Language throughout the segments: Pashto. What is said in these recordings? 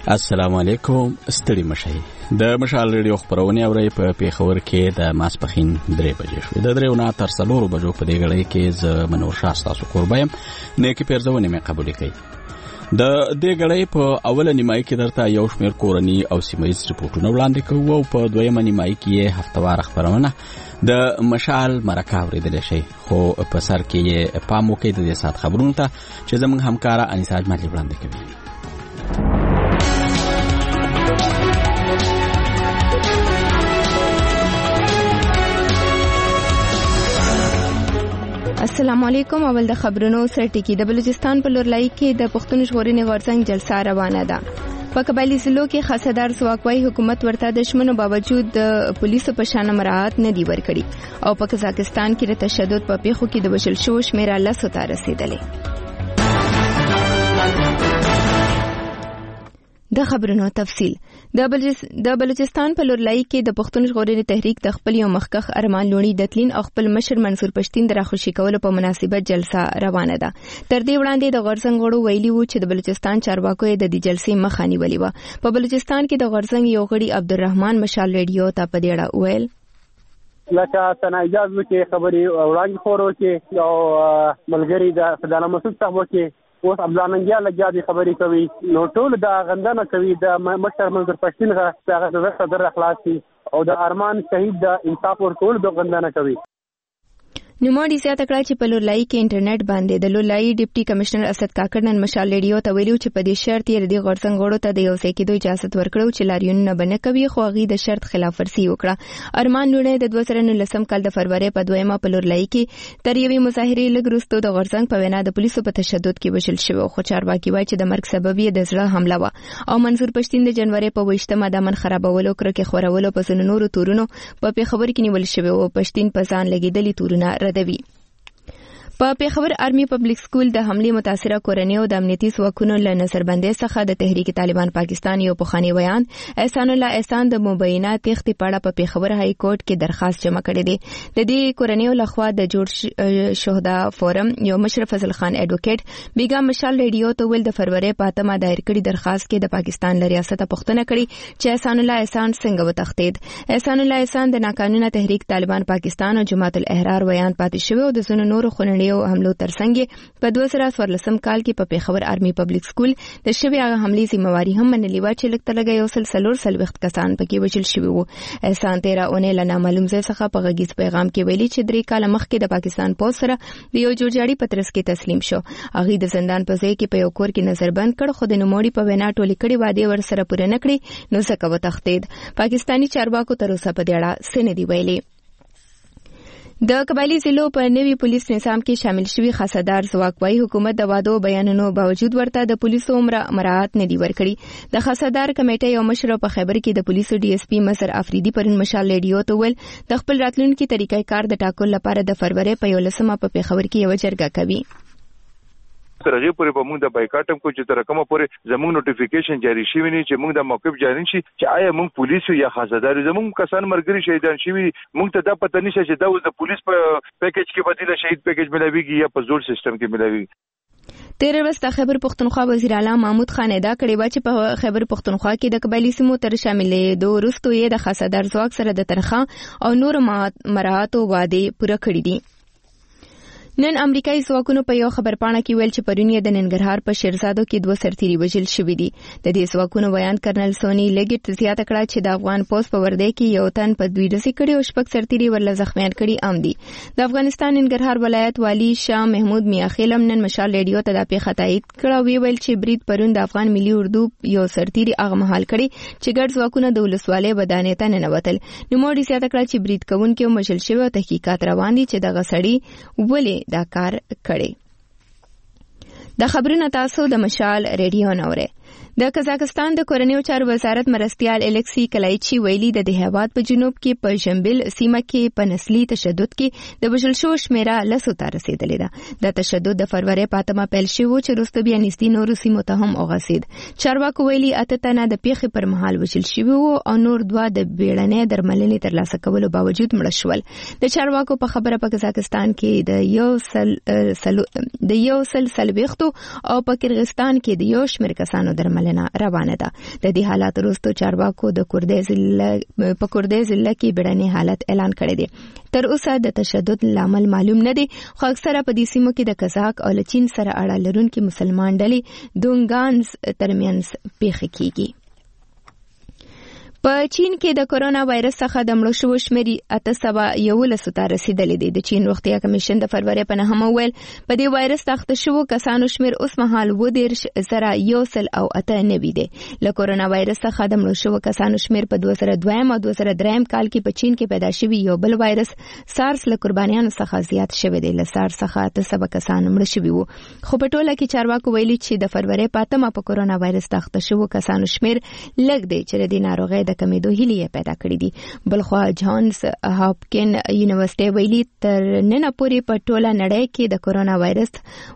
السلام علیکم. ستړي مشي د مشال ریډیو خبرونه اوري په پیښور کې د ماسپخین 3 بجې شو. د 3 تر 4 بجو په دې غړې کې ز منور شاه تاسو قربایم نیکی پیرزونه مې قبول کړي. د دې غړې په اوله نیمای کې درته یو شمېر کورنی او سیمایي رپورټونه وړاندې کوو او په دویمه نیمای کې هفتوار خبرونه د مشال مرکه اوریدل شي. خو په سر کې پام وکړئ د دې سات خبرونو ته چې زموږ همکارا انیساج مالی وړاندې کوي. السلام علیکم. اول د خبرونو سره ټکی. د بلوچستان په لورلای کې د پښتون ژغورنې غورځنګ جلسه روانه ده. په قبایلی ضلعو کې خاصدار ځواکوي حکومت ورته د شمنو باوجود د پولیسو په شان مراعات نه دی ورکړي او په قزاقستان کې د تشدد په پیښو کې د وشل شو شمیره 10 ته رسیدلې. د خبرونو تفصیل. د بلوچستان په لورلای کې د پښتون ژغورنې تحریک د خپل یو مخکخ ارمان لونی د تلین او خپل مشر منصور پښتین د راخوشي کولو په مناسبت جلسه روانه ده. تر دې وړاندې د غورځنګ غړو ویلي وو چې د بلوچستان چارواکو د دې جلسې مخه نیولې وه. په بلوچستان کې د غورځنګ یو غړي عبدالرحمن مشال ریډیو ته په دې اړه ویل لکه تنایجاز کې خبري وړاندې خورو کې او ملګری د فدانه مسعود صاحب کې اوس عبدالننګیا لګیا دي خبرې کوي نو ټول د غندنه کوي د مشر منصور پښتین غا د صدر اخلاصي او د ارمان شهید د انصاف ورکول د غندنه کوي. نوموړي زیاته کړه چې په لورلای کې انټرنیټ باندې د لورلای ډیپټي کمشنر اسد کاکړ نن مشال ریډیو ته ویلو چې په دې شرط یې د غورځنګ غړو ته د یو ځای کېدو اجازه ورکړو چې لاریونونه بنه کوي خو هغه د شرط خلاف ورزي وکړه. ارمان لونه د 2019 کال د فروری په 2 په لورلای کې تر یوې مظاهرې لږ وروسته د غورځنګ په وینا د پولیسو په تشدد کې وشل شو خو چارواکي وایي چې د مرګ سبب یې د زړه حمله و او منصور پښتین د جنوري په 28مه د امن خرابولو کرکه خورولو په نورو تورونو په پیښور کې نیول شوی او پښتین په ځان لګیدلي تورونه ردوي. په پیښور آرمي پبلک سکول د حمله متاثره کورنیو د امنیتي ځواکونو له نظربندۍ څخه د تحریک طالبان پاکستان یو پخوانی بیان احسان الله احسان د مبینه تختی پاړه په پیښور های کورټ کې درخواست جمع کړی دی. د دې کورنیو لخوا د جوړ شهدا فورم یو مشرف فضل خان اډوکیټ بیګا مشال ریډیو ته ول د فروری په 8مه دایر کړي درخواست کې د پاکستان له ریاست پښتنه کړي چې احسان الله احسان څنګه وتښتید. احسان الله احسان د ناقانونه تحریک طالبان پاکستان او جماعت الاحرار ویان پاتې شوی او د زونو نور خونړي او حملو ترڅنګ په 2014 کال کې په پیښور آرمي پبلک سکول د شوی هغه حملې ذمہواری هم منلې و چې لکه لګي یو سلسله وخت کسان پکې وشل شوی وو. احسان 13 اونۍ له نامعلوم ځای څخه په غږیز پیغام کې ویلي چې 3 کال مخکې د پاکستان پولیس سره د یو جوړجاړي پترس کې تسلیم شو. هغه د زندان په ځای کې په یو کور کې نظربند کړ خو د نوموړي په وینا ټولې کړي وعده ور سره پوره نکړي نو څنګه وتښتید. پاکستانی چارواکو تر اوسه په دې اړه څه نه دی ویلي. د قبایلی ضلعو په نوي پولیس نظام کې شامل شوی خاصدار ځواکوي حکومت د وادو بیانونو باوجود ورته د پولیسو مراعات نه دی ورکړي. د خاصدار کمیټې یو مشر په خبر کې د پولیسو ډي اس پی مظهر افریدي پرون مشال ریډیو ته ول د خپل راتلونکي طریقې کار د ټاکلو لپاره د فروری په 11مه په پیښور کې یو جرګه کوي. ترغه پورې په موږ د بایکاټم کو چې تر کومه پورې زموږ نوټیفیکیشن جاری شوی نه چې موږ د موقف جاری شي چې آیا موږ پولیس یا خاصدار زموږ کسان مرګري شهیدان شوی موږ ته د پته نشي چې دا د پولیس په پیکیج کې بدیله شهید پیکیج ملاويږي یا په زوړ سیستم کې ملاويږي. تیر ورځ د خیبر پختونخوا وزیر اعلی محمود خان ادا کړی و چې په خیبر پختونخوا کې د قبایلی سیمو تر شاملې دوه وروسته یې د خاصدار ځواک سره د تنخواه او نور مراعاتو وعده پوره کړې دي. نن امریکایي ځواکونو په یو خبرپاڼه کې ویل چې پرون یې د ننګرهار په شیرزادو کې 2 سرتیري وژل شوي دي. د دې ځواکونو بیان کرنل سونی لیګټ زیاته کړه چې د افغان پولیس په ورده کې یو تن په 2 ډزې کړي او 6 سرتیري ورله زخمیان کړي ام دي. د افغانستان ننګرهار ولایت والی شاه محمود میاخیلم نن مشال ریډیو ته د پیښه تایید کړه ویل چې برید پرون د افغان ملي اردو یو سرتیري هغه مهال کړي چې ګډ ځواکونه د ولسوالۍ ودانې ته ننوتل. نوموړي زیاته کړه چې برید کوونکي مشل شوی او تحقیقات روان دي چې دغه سړی ولې دا کار کړي. د خبرونو تاسو د مشال ریډیو نوره. د قزاقستان د کورنیو چارو وزارت مرستيال الکسی کلایچی ویلي د هیواد په جنوب کې په جنبل سیمه کې په نسلی تشدد کې د وشل شو شمیره 10 ته رسیدلې ده. د تشدد د فروری په 8مه پیل شو چې وروسته بیا نږدې نورو سیمو ته هم اوغسید. چارواکو ویلي 8 تنه د پیښې پر مهال وشل شوی وو او نور 2 د بیړنۍ درملنې ترلاسه کولو باوجود مړه شول. د چارواکو په خبره په قزاقستان کې د یو سل وختو او په کرغستان کې د یو شمېر کسانو درملنه څارنه روانه ده. د دې حالات وروسته چارواکو د کوردی ضلع کې بیړنی حالت اعلان کړی دی. تر اوسه د تشدد لامل معلوم نه دی، خو اکثره په دې سیمو کې د قزاق او چین سره اړه لرونکي مسلمان ډلې دونګانز ترمنځ پیښې کیږي. په چین کې د کورونا وایرس څخه د مړو شوو شمېر 811 ته رسیدلی دی. د چین روغتیا کمیشن د فروری په 9 ویل په دې وایرس اخته شوو کسانو شمېر اوس مهال 1,198 دی. له کورونا وایرس څخه د مړو شوو کسانو شمېر په 2002 او 2003 کال کې په چین کې پیدا شوی یو بل وایرس سارس له قربانیانو څخه زیات شوی دی. له سارس څخه 800 کسان مړه شوي وو، خو په ټوله کې چارواکو ویلي چې د فروری په 8 په کورونا وایرس اخته شوو کسانو شمېر لږ دی چې د ناروغۍ د کمیدو هیلې پیدا کړې دي. بلخوا جانز هاپکن یونیورسيټي ویلي تر نن پورې په ټوله نړۍ کې د کورونا وایرس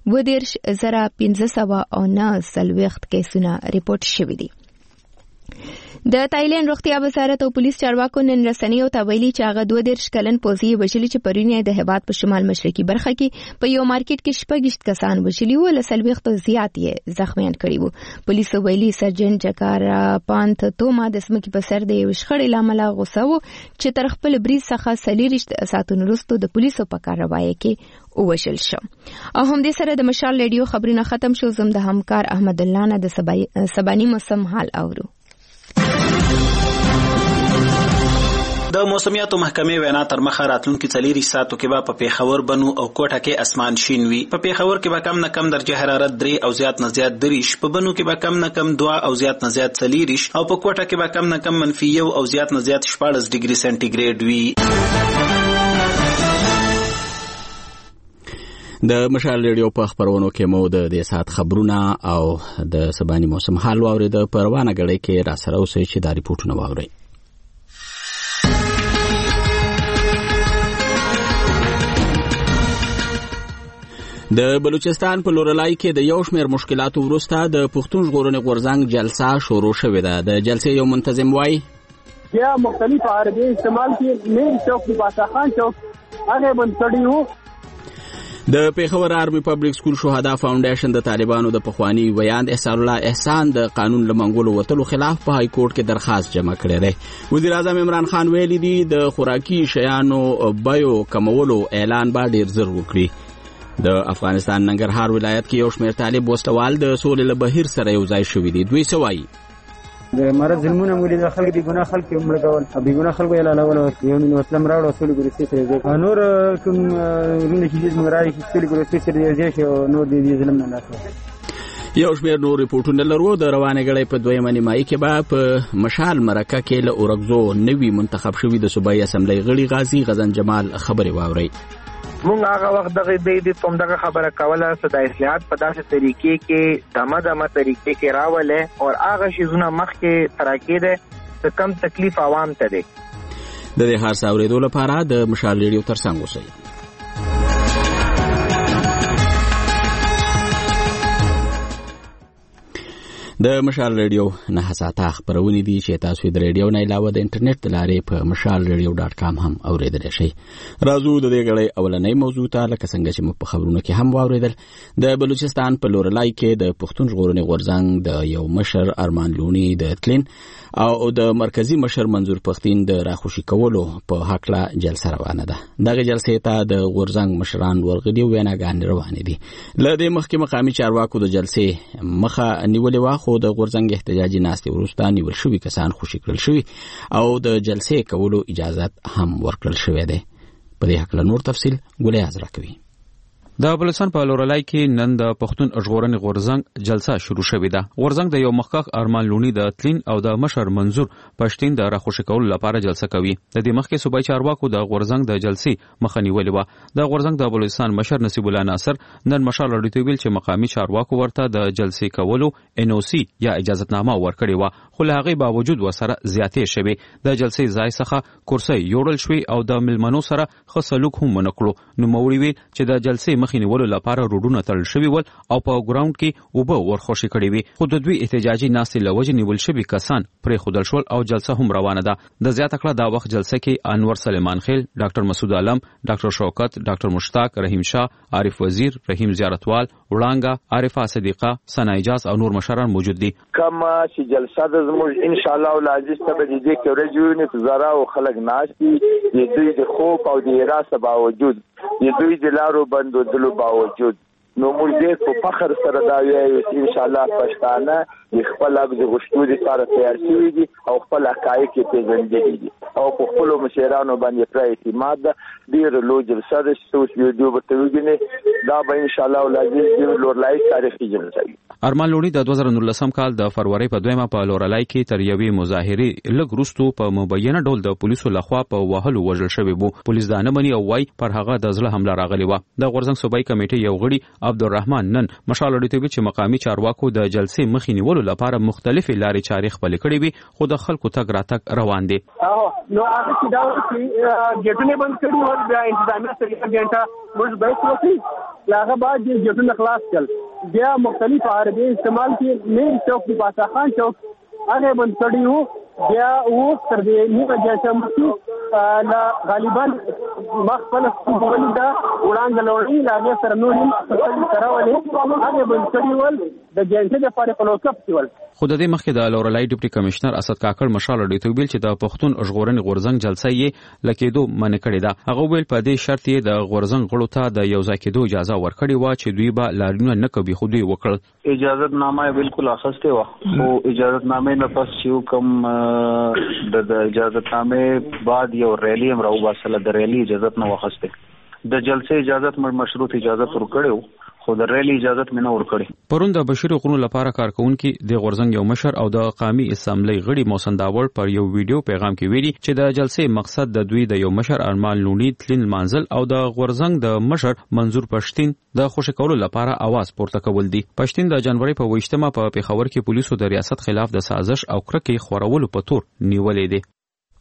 15,509 کیسونه ریپورت شوي دي. د تایلند روغتیا وزارت او پولیس چارواکو نن رسنیو ته ویلي چې هغه 22 کلن پوځي وژلي چې پرونی د هیواد په شمال مشرقي برخه کې په یو مارکیټ کې 26 کسان وژلي وو، له 40 زیات یې زخمیان کړي وو. پولیس ویلي سرجن جکارا پانت توما د سمکې په سر د یو شخړې لامل غوسه وو چې تر خپل بریز څخه 40 ساعتونو وروسته د پولیسو په کاروایی کې ووژل شو. او هم دې سره د مشال ریډیو خبرونه ختم شو. زم د همکار احمد الله نه د سبانی موسم حال اورو. د موسمیاتو محکمې وینا تر مخه راتلونکي 40 ساعتو کې به په پیښور بنو او کوټه کې اسمان شین وي. په پیښور کې به کم نه کم درجه حرارت 3 او زیات نه زیات 3، په بنو کې به کم نه کم 2 او زیات نه زیات 4 او په کوټه کې به کم نه کم -1 او زیات نه زیات 14 ډیګري سنټیګریډ وي. د مشال ریډیو په خبرونو کې مو د دې سات خبرونه او د سبانی موسم حال واورید. په روانه غړي کې را سره اوسئ چې دا ریپورتونه واورئ. د بلوچستان په لورلای کې د یو شمېر مشکلاتو وروسته د پښتون ژغورنې غورځنګ جلسه شروع شوې ده. د جلسې یو منتظم وایي یا مختلف عربي استعمال کې مین چوک د پاسخان چوک هغه بنسټي وو. د پیښور آرمي پبلک سکول شهدا فاونډیشن د طالبانو د پخوانی ویاند احسان الله احسان د قانون لمنګولو وتلو خلاف په های کورټ کې درخواست جمع کړی دی. وزیر اعظم عمران خان ویلي دی د خوراکي شیانو بیو کمولو اعلان به ډیر زر وکړي. د افغانستان ننګرهار ولایت کې یو شمېر طالب وسلوال د سولې له بهیر سره یو ځای شوي دي. دوی څه وایي؟ د مرض ظلمونه مولي د خلک دي ګناه خلک مړ کول او بي ګناه خلک اعلان ول یو نو اسلام راوړ او سولې ګرسي سره نور کوم رونه چې دې مګراري چې سولې ګرسي سره دی چې نور دې ظلم نه لاسه. یو شمېر نور ریپورتونه لرو. د روانې غړي په دویمه نیمایي کې به په مشال مرکه کې له اورګزو نوي منتخب شوي د صوبایي اسمبلی غړي غازي غزن جمال خبرې واوري. مونږ هغه وخت دغه د توم دغه خبره کوله چې د اصلاحات په داسې طریقې کې دمه طریقې کې راولې او هغه شیزونه مخ کې تراکې ده چې کم تکلیف عوام ته ده. د دې هر څاورېدو لپاره د مشال ریډیو ترڅنګ اوسئ. د مشال ریډیو نه ساته خبرونه دي چې تاسو د ریډیو نه علاوه د انټرنیټ د لارې په mashalradio.com هم اوریدلی شئ. راځو د دې غړي اولنۍ موضوع ته لکه څنګه چې موږ په خبرونو کې هم واوریدل. د بلوچستان په لورلای کې د پښتون ژغورنې غورځنګ د یو مشر ارمان لونی د تلین او د مرکزی مشر منظور پښتین د راخوشي کولو په حقله جلسه روانه ده. دغه جلسې ته د غورځنګ مشران ورغلي ویناګانې روانې دي. له دې مخکې مقامي چارواکو د جلسې مخه نیولې وه، خو د غورځنګ احتجاجي ناستې وروسته نیول شوي کسان خوشي کړل شوي او د جلسې کولو اجازت هم ورکړل شوی دی. په دې حقله نور تفصیل ګولې حاضر کوي. د بلوچستان په لورلای کې نن د پښتون ژغورنې غورځنګ جلسه شروع شوې ده. غورځنګ د یو مخکښ ارمان لونی د تلین او د مشر منظور پښتین د راخوشي کولو لپاره جلسه کوي. د دې مخکې صوبایي چارواکو د غورځنګ د جلسې مخه نیولې وه. د غورځنګ د بلوچستان مشر نصیب الله ناصر نن مشال راډیو ویل چې مقامي چارواکو ورته د جلسې کولو NOC یا اجازهتنامه ورکړې وه، خو له هغې باوجود ورسره زیاتې شوې. د جلسې ځای څخه کرسۍ یوړل شوې او د ملمنو سره ښه سلوک هم ونه کړو. نوموړي ویل چې د جلسې مخې نیولو لپاره روډونه تړل شوي ول او په ګراوند کې اوبه ورخوشي کړې وي، خو د دوی احتجاجي ناستې له وجې نیول شوي کسان پرېښودل شول او جلسه هم روانه ده. د زیاته کړه دا وخت جلسه کې انور سلیمان خیل، ډاکټر مسعود عالم، ډاکټر شوکت، ډاکټر مشتاق، رحیم شاه، عارف وزیر، رحیم زیارتوال، وړانګه، عارفه صدیقه، ثنا اجاز او نور مشران موجود دي. کما چې جلسه د زموږ ان شاء الله العزیز ته به دې کې ورجو نه زرا او خلک ناشتي د دوی د خوف او د اراده باوجود د دوی د لارو بندولو باوجود نو موږ دې په فخر سره دا وایو ان شاء الله پښتانه د خپل حق د غوښتلو لپاره تیار شوي دي او خپل حقایق یې پیژندلي دي او په خپلو مشرانو باندې پوره اعتماد ده. ډېره لویه جلسه ده چې اوس ویډیو به ته وګورې، دا به ان شاء الله العزیز د لورلای تاریخي جلسه وي. ارمان لوڼي د 2019 کال د فروری په 2 په لورلای کې تر یوې مظاهرې لږ وروسته په مبینه ډول د پولیسو لخوا په وهلو وژل شوی وو. پولیس دا نه مني او وايي پر هغه د ځله حمله راغلی و. د غورزنګ صوبایي کمیټې یو غړي عبدالرحمن نن مشال اړیتوي چې مقامی چارواکو د جلسې مخې نیولو لپاره مختلفې لارې چارې خپل کړې وي، خو د خلکو تګ راتګ روان دي. نو هغه چې دا چې ګټونه بند کړي او بیا انتظامیه طریقه ګټه موږ به وکړو، هغه بعد ګټونه خلاص کړل، بیا مختلف عربي استعمال کې مین چوک دی پاسا خان چوک هغه بند کړی وو، بیا و تر دې نیمه جلسه مخکې لا غالبا مخفل خپل دا وړاندې لوري لا سره نور هم سره ولې هغه بند کړی ول د جلسې د فارق الوقف ول. خو د دې مخکې د لورلای ډیپټي کمشنر اسد کاکړ مشال اړیتوي ویل چې د پښتون ژغورنې غورزنګ جلسه یې لکېدو منع کړې ده. هغه ویل په دې شرط یې د غورزنګ غړو ته د یو ځای کېدو اجازه ورکړې و چې دوی به لاریونه نه کوي، خو دوی وکړل. اجازه نامه بالکل اخیسته و، خو اجازه نامه نه پس چې کوم د اجازه نامه بعد یو ریلی هم راو باسله، د ریلی اجازه نه واخسته، د جلسې اجازه مشروط اجازه ورکړو، خو د ریلی اجازه مې نه ورکړې. پرون د بشیر غرونو لپاره کارکونکي د غورزنګ یو مشر او د قومي اسمبلی غړي موسن داوړ پر یو ویډیو پیغام کې ویلي چې د جلسې مقصد د دوی د یو مشر ارمان لونی تلین منزل او د غورزنګ د مشر منظور پښتين د خوشی کولو لپاره आवाज پورته کول دي. پښتين د جنوري په 28مه په پیښور کې پولیسو د ریاست خلاف د سازش او کرکې خورولو په تور نیولې دي.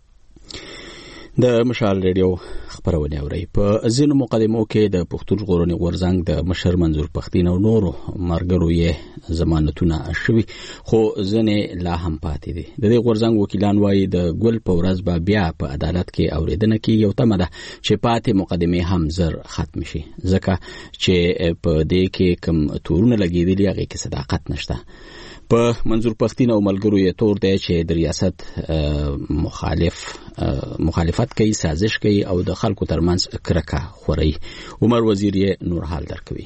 د مشال ریډیو خبرونه اوري. په ځینو مقدمو کې د پښتون ژغورنې غورزنګ د مشر منظور پښتين او نورو مرګرو یې ضمانتونه شوي، خو ځنې لا هم پاتې دي. د دې غورزنګ وکیلان وایي د ګل په ورځ به بیا په عدالت کې اوریدنه کې یو تمه ده چې پاتې مقدمې هم زر ختم شي، ځکه چې په دې کې کوم تورونه لګېدلي هغه کې صداقت نشته. په منظور پښتين او ملګرو یې تور دی چې د ریاست مخالفت کوي، سازش کوي او د خلکو ترمنځ کرکه خوري. عمر وزیر یې نور حال درکوي.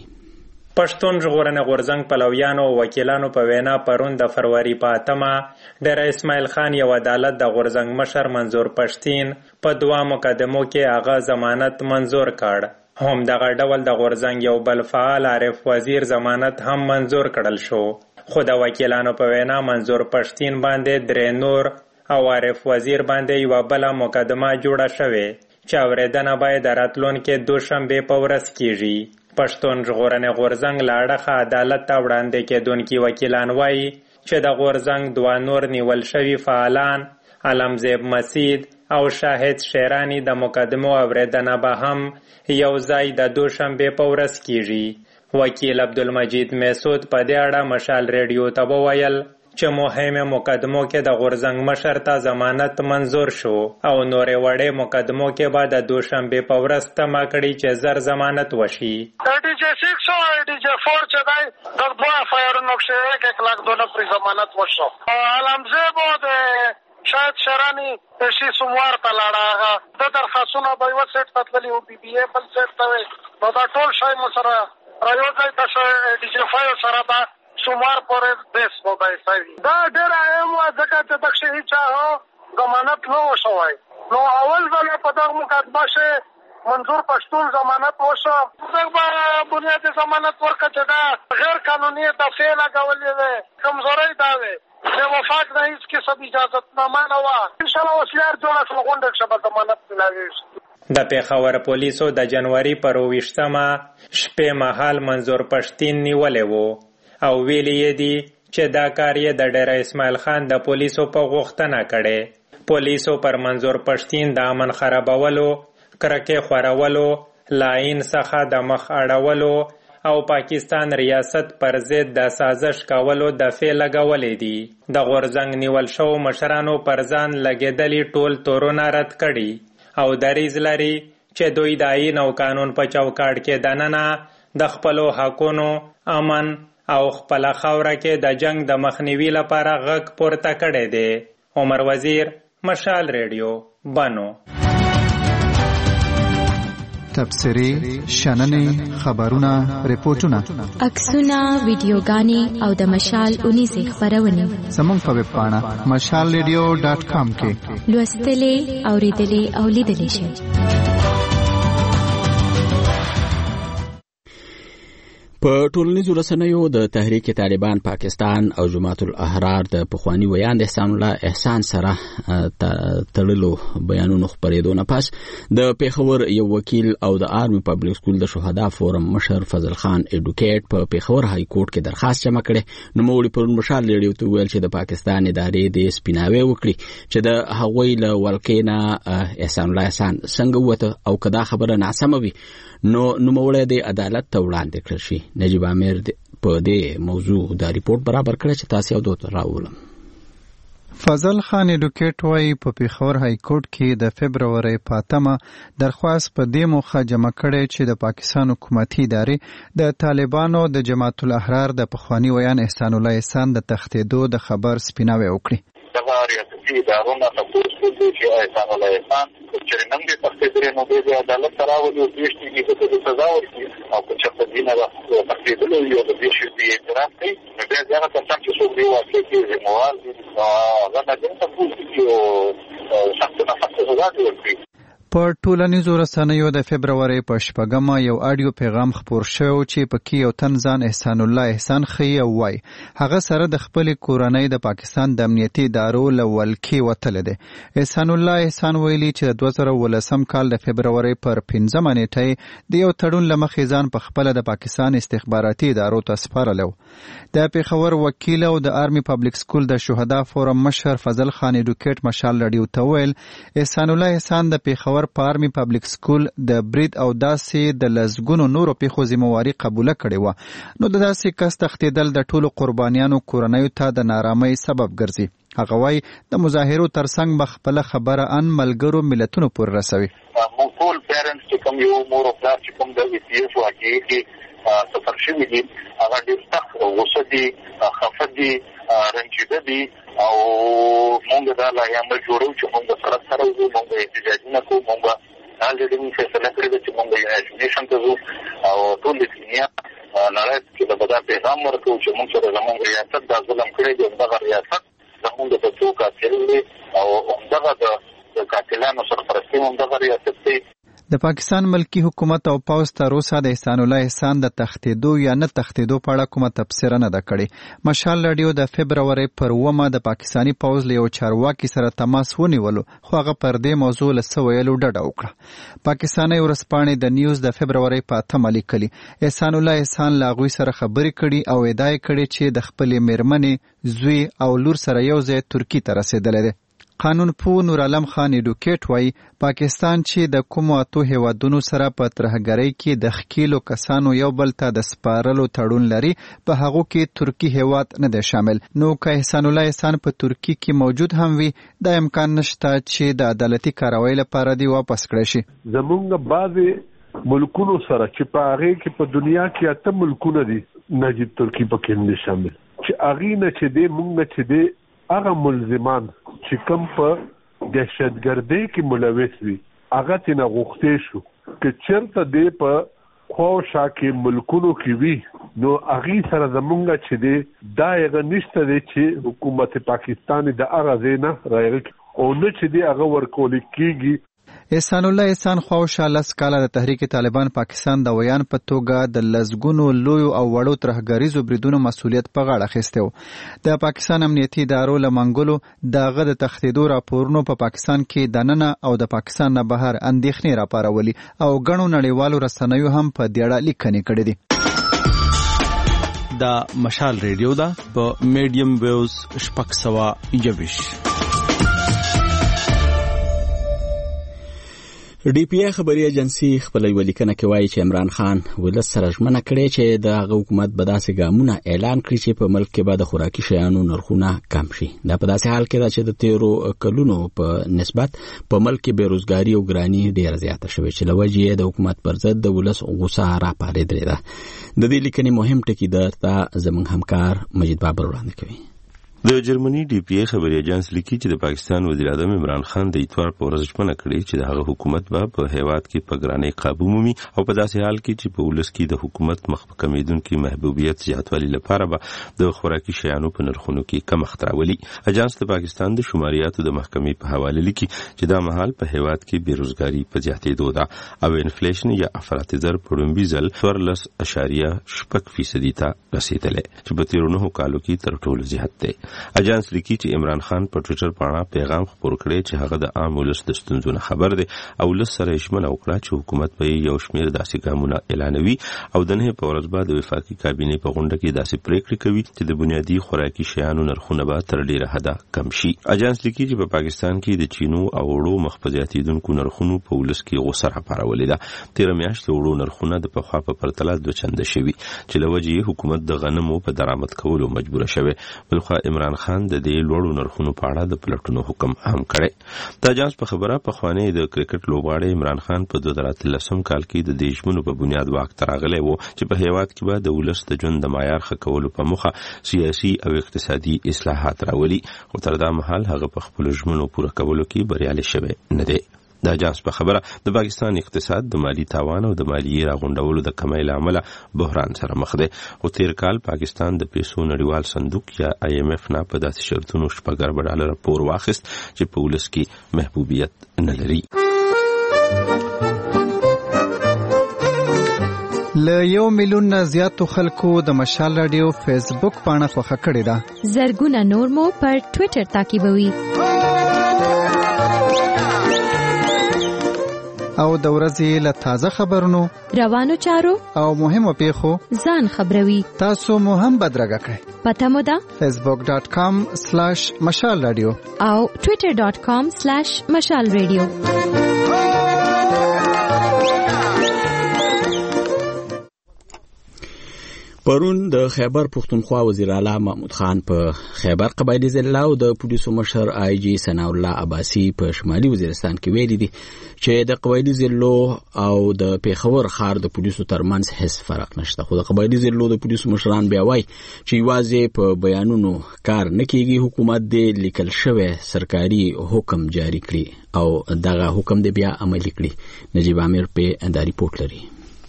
پښتون ژغورنې غورزنګ پلویانو او وکیلانو په وینا پرون د فروری په 8مه ډیر اسماعیل خان یو عدالت د غورزنګ مشر منظور پښتين په 2 مقدمو کې هغه ضمانت منظور کړ. هم دغه ډول د غورزنګ یو بل فعال عارف وزیر ضمانت هم منظور کړل شو، خو د وکیلانو په وینا منظور پښتين باندې 3 نور او عارف وزیر باندې یو بل مقدمه جوړه شوې چې اوریدنه باید راتلونکي دوشنبه په ورځ کیږي. پښتون ژغورنې غورزنګ له اړخه عدالت ته وړاندې کېدونکي وکیلان وایي چې د غورزنګ 2 نور نیول شوي فعالان علمزیب مسید او شاهد شیرانی د مقدمو اوریدنه به هم یو ځای د دوشنبه په ورځ کیږي. وکیل عبدالمجید میسود په دې اړه مشال ریډیو ته وویل چې مهمه مقدمو کې د غورزنګ مشر ته ضمانت منظور شو او نورې وړې مقدمو کې به د دوشنبه په ورځ تمه کړي چې زر ضمانت وشي. ډیجی 6 او ډیجی 4 چې دی د دوه فایرونو کې 1 लाख دونه پر ضمانت وشو. علمزیب د شاید شرانی شي سوموار ته لاړه د درخواستونه به یو سیټ تتللی او بي بي ای بل سیټ ته نو دا ټول شای مو سره رايوځي تاسو ډیجی 5 سره دا سوموار پورې دیس مو بایسوي. دا ډېر اهم ځکه چې د شهید چا ضمانت نو وشوي، نو اول ځل په دغه مقدمه شه منظور پښتون ضمانت وشو. دغه بنیادی ضمانت ورکړه چې دا غیر قانوني دفعه لګولې ده، کمزوري دا وي د وفات نه هیڅ قسم اجازت نامه نه وه. انشاءالله وسیلار جوړه شوه غونډه شبه ضمانت ملاویږي. د پیښور پولیسو د جنوري پر 28مه شپې مهال منظور پښتين نیولې وو او ویلي یې دي چې دا کار یې د ډیر اسماعیل خان د پولیسو په غوښتنه کړې. پولیسو پر منظور پښتين د امن خرابولو، کرکې خورولو لاین څخه د مخ اړولو او پاکستان ریاست پر ضد د سازش کولو دفعې لګولې دي. د غورځنګ نیول شو مشرانو پر ځان لګېدلي ټول تورونه رد کړي او دریځ لري چې دوی د آیین او قانون په چوکاټ کې دننه د خپلو حقونو، امن او خپله خاوره کې د جنگ د مخنیوي لپاره غږ پورته کړی دی. عمر وزیر، مشال ریډیو، بنو. تبصرې، شننې، خبرونه، ریپورتونه، عکسونه، ویډیوګانې او د مشال اونیزې خپرونې زموږ په ویب پاڼه mashalradio.com کې لوستلې، اوریدلې او لیدلې شئ. په ټولنیزو رسنیو د تحریک طالبان پاکستان او جماعت الاحرار د پخوانی ویاند احسان الله احسان سره تړلو بیانونو خپرېدو نه پس د پیښور یو وکیل او د آرمي پبلک سکول د شهدا فورم مشر فضل خان اډوکیټ په پیښور های کورټ کې درخواست جمع کړي. نو موږ پرون مشال ریډیو ته ویل چې د پاکستان ادارې د سپیناوي وکړي چې د هغوی له ولکینا احسان الله احسان څنګه وته او کدا خبره ناسمه وي نو نوموړی د عدالت ته وړاندې کړل شي. نجیب امیر په دې موضوع د ریپورت برابر کړی چې تاسو یو دوت راولم. فضل خان اډوکیټ وايي په پیښور های کورټ کې د فبروري پاتمه درخواست په دې موخه جمع کړي چې د پاکستان حکومتي ادارې د طالبانو د جماعت الاحرار د پخوانی ویان احسان الله احسان د تښتېدو د خبر سپیناوي وکړي. دغه ریاستي ادارونه تاسو کولی چې احسان الله احسان چې نن دې تختې نو د عدالت سره ولې وشتي چې د سزا ورکړي او چې په دې نه تختې یو د دې شې اعتراف کوي نو بیا هغه څنګه چې څو دی واکې چې موال هغه نه دې تاسو یو څه نه تاسو سزا ورکړي. په ټولنیزو رسنیو د فبروري په شپږمه یو اډیو پیغام خپور شو چې پکې یو تن ځان احسان الله احسان ښیي او وایي هغه سره د خپلې کورنۍ د پاکستان د امنیتي ادارو له ولکې وتلی دی. احسان الله احسان ویلي چې د 2018 کال د فبروري پر 15 نیټه د یو تړون له مخې ځان په خپله د پاکستان استخباراتي ادارو ته سپارلی و. د پیښور وکیل او د آرمي پبلک سکول د شهدا فورم مشر فضل خان اډوکیټ مشال رادیو ته ویل احسان الله احسان د پیښور په آرمي پبلک سکول د برید او داسې د لزګونو نورو پیښو ذمہواري قبوله کړې وه. نو د داسې کس تښتېدل د ټولو قربانیانو کورنیو ته د نارامۍ سبب ګرځي. هغه وایي د مظاهرو ترڅنګ به خپله خبره ان ملګرو ملتونو پورې رسوي. موږ ټول پیرنټس چې کوم یو مور او پلار چې کوم د ویسیف واقعي کې سفر شوي دي هغه ډېر سخت غوسه دي، خفه دي، رنجیده دي او مونږ دا لاهیامه جوړو چې مونږ سره سره وو، مونږ احتجاجونه کوو، مونږ الریډي موږ فیصله کړې ده چې مونږ ایجوکیشن ته ځو او ټول د دنیا نړۍ کې د بدا پیغام ورکوو چې مونږ سره زمونږ ریاست دا ظلم کړی دی. دغه ریاست زمونږ د څو قاتل دی او همدغه د قاتلانو سرپرستي همدغه ریاست دی. د پاکستان ملکی حکومت او پوځ تر اوسه د احسان الله احسان د تښتېدو یا نه تښتېدو په اړه کومه تبصره نه ده کړې. مشال رادیو د فبروري پر 9 د پاکستاني پوځ له یو چارواکي سره تماس ونیولو خو هغه پر دې موضوع له څه ویلو ډډه وکړه. پاکستاني ورځپاڼې د نیوز د فبروري په 8 لیکلي احسان الله احسان له هغوی سره خبرې کړي او ادعا کړې چې د خپلې میرمنې، زوی او لور سره یو ځای ترکیې ته رسېدلی دی. قانون پوه نور عالم خان اډوکیټ وایي پاکستان چې د کومو 8 هیوادونو سره په ترهګرۍ کې د ښکیلو کسانو یو بل ته د سپارلو تړون لري په هغو کې ترکی هیواد نه دی شامل. نو که احسان الله احسان په ترکی کې موجود هم وي دا امکان نشته چې د عدالتي کاروایی لپاره دی واپس کړی شي. زمونږ بعضې ملکونو سره چې په هغې کې په دنیا کې 8 ملکونه دي نجیب ترکی پکې هم دی شامل چې هغې نه چې دی مونږ نه چې دی هغه ملزمان چې کوم په دهشتګردۍ کې ملوث وي هغه ترېنه غوښتی شو که چېرته دی په خوا او شا کې ملکونو کې وي نو هغې سره زمونږ چې دی دا هغه نشته دی چې حکومت پاکستان د هغه ځای نه راغلی او نه چې دی هغه ورکولی کېږي. احسان الله احسان خوا او شا 10 کاله د تحریک طالبان پاکستان د ویان په توګه د لزګونو لویو او وړو ترهګریزو بریدونو مسؤلیت په غاړه اخیستی و. د پاکستان امنیتي ادارو له منګولو د هغه د تښتېدو راپورونو په پاکستان کې دننه او د پاکستان نه بهر اندېښنې راپارولي او ګڼو نړیوالو رسنیو هم په دې اړه لیکنې کړې دي. دا مشال ریډیو ده په میډیم ویوز 621. ډي پی ای خبري ایجنسی خپل ولیکنه کې وایي چې عمران خان ولس سره ژمنه کړې چې د هغه حکومت به داسې ګامونه اعلان کړي چې په ملک کې به د خوراکي شیانو نرخونه کم شي. دا په داسې حال کې ده چې د تیرو کلونو په نسبت په ملک کې بیروزګاری او ګرانی ډیره زیاته شوې چې لوجې د حکومت پر ضد د ولس غوسه راپارېدلې ده. د دې لیکنې مهم ټکی درته زموږ همکار مجید بابر وړاندې کوي. د جرمني ډي پی ای خبري ایجنس لیکي چې د پاکستان وزیر اعظم عمران خان د اتوار په ورځ ژمنه کړې چې د هغه حکومت به په هیواد کې په ګرانۍ قابو مومي او په داسې حال کې چې په ولس کې د حکومت مخ په کمیدونکو محبوبیت زیاتوالي لپاره به د خوراکي شیانو په نرخونو کې کمښت راولي. اجنس د پاکستان د شماریاتو د محکمې په حواله لیکي چې دا مهال په هیواد کې بیروزګاری په زیاتېدو ده او انفلیشن یا افراطي زر په لومړي ځل 14.6% ته رسیدلی چې په تیرو 9 کالو کې تر ټولو زیات دی. اجنس لیکي چې عمران خان په ټوئیټر باندې پیغام خپور کړی چې هغه د عام ولس د ستونزو خبر دی او ولس سره ژمنه وکړه چې حکومت به یو شمېر داسې ګامونه اعلانوي او د نه په ورځ بعد د وفاقي کابینې په غونډه کې داسې پریکړې کوي چې د بنیادی خوراکي شیانو نرخونه به تر ډیره حده کم شي. اجنس لیکي چې په پاکستان کې د چینو او وړو مخفضیاتیدونکو نرخونو په ولس کې غوسه راپارولې ده. تیر میاشت وړو نرخونه د پخوا په پرتله 2 چنده شوي چې لوجې حکومت د غنمو په درآمد کولو مجبور شوی. بلخو عمران خان د دې لوړو نرخونو په اړه د پلټونو حکم هم کړی. د اجنس په خبره په خوانې د کرکټ لوبغاړی عمران خان په 2013 کال کې د دې ژمنو په بنیاد واک ته راغلی و چې په هیواد کې به د ولس د ژوند د معیار ښه کولو په موخه سیاسي او اقتصادي اصلاحات راولي خو تر دا مهال هغه په خپل ژمنو پوره کولو کې بریالي شوی نه دی. د اجنس په خبره د پاکستان اقتصاد د مالی تاوان او د مالیې راغونډولو د کمۍ له امله بحران سره مخ دی. خو تیر کال پاکستان د پیسو نړیوال صندوق یا IMF نه په داسې شرطونو $4 پور واخیست چې په ولس کې محبوبیت نه لري. له 1 میلیون نه زیاتو خلکو د مشال رادیو فیسبوک پاڼه خوښه کړې ده. زرګونه نور مو پر ټوئیټر تعقیبوي او د ورځې له تازه خبرونو روانو چارو او مهمو پیښو ځان خبروي. تاسو مو هم بدرګه کړئ. پته مو ده facebook.com/مشال رادیو او twitter.com/مشال رادیو. پرون د خیبر پختونخوا وزیر اعلی محمود خان په خیبر قبایلی ضلع او د پولیسو مشر آی جی ثناء الله عباسی په شمالي وزیرستان کې ویلي دي چې د قبایلی ضلع او د پیښور ښار د پولیسو ترمنځ هیڅ فرق نشته. خو د قبایلی ضلع د پولیسو مشران بیا وایي چې یوازې په بیانونو کار نه کیږي. حکومت د لیکل شوی سرکاري حکم جاری کړي او دغه حکم د بیا عملي کړي. نجیب عامر په دا ریپورت لري.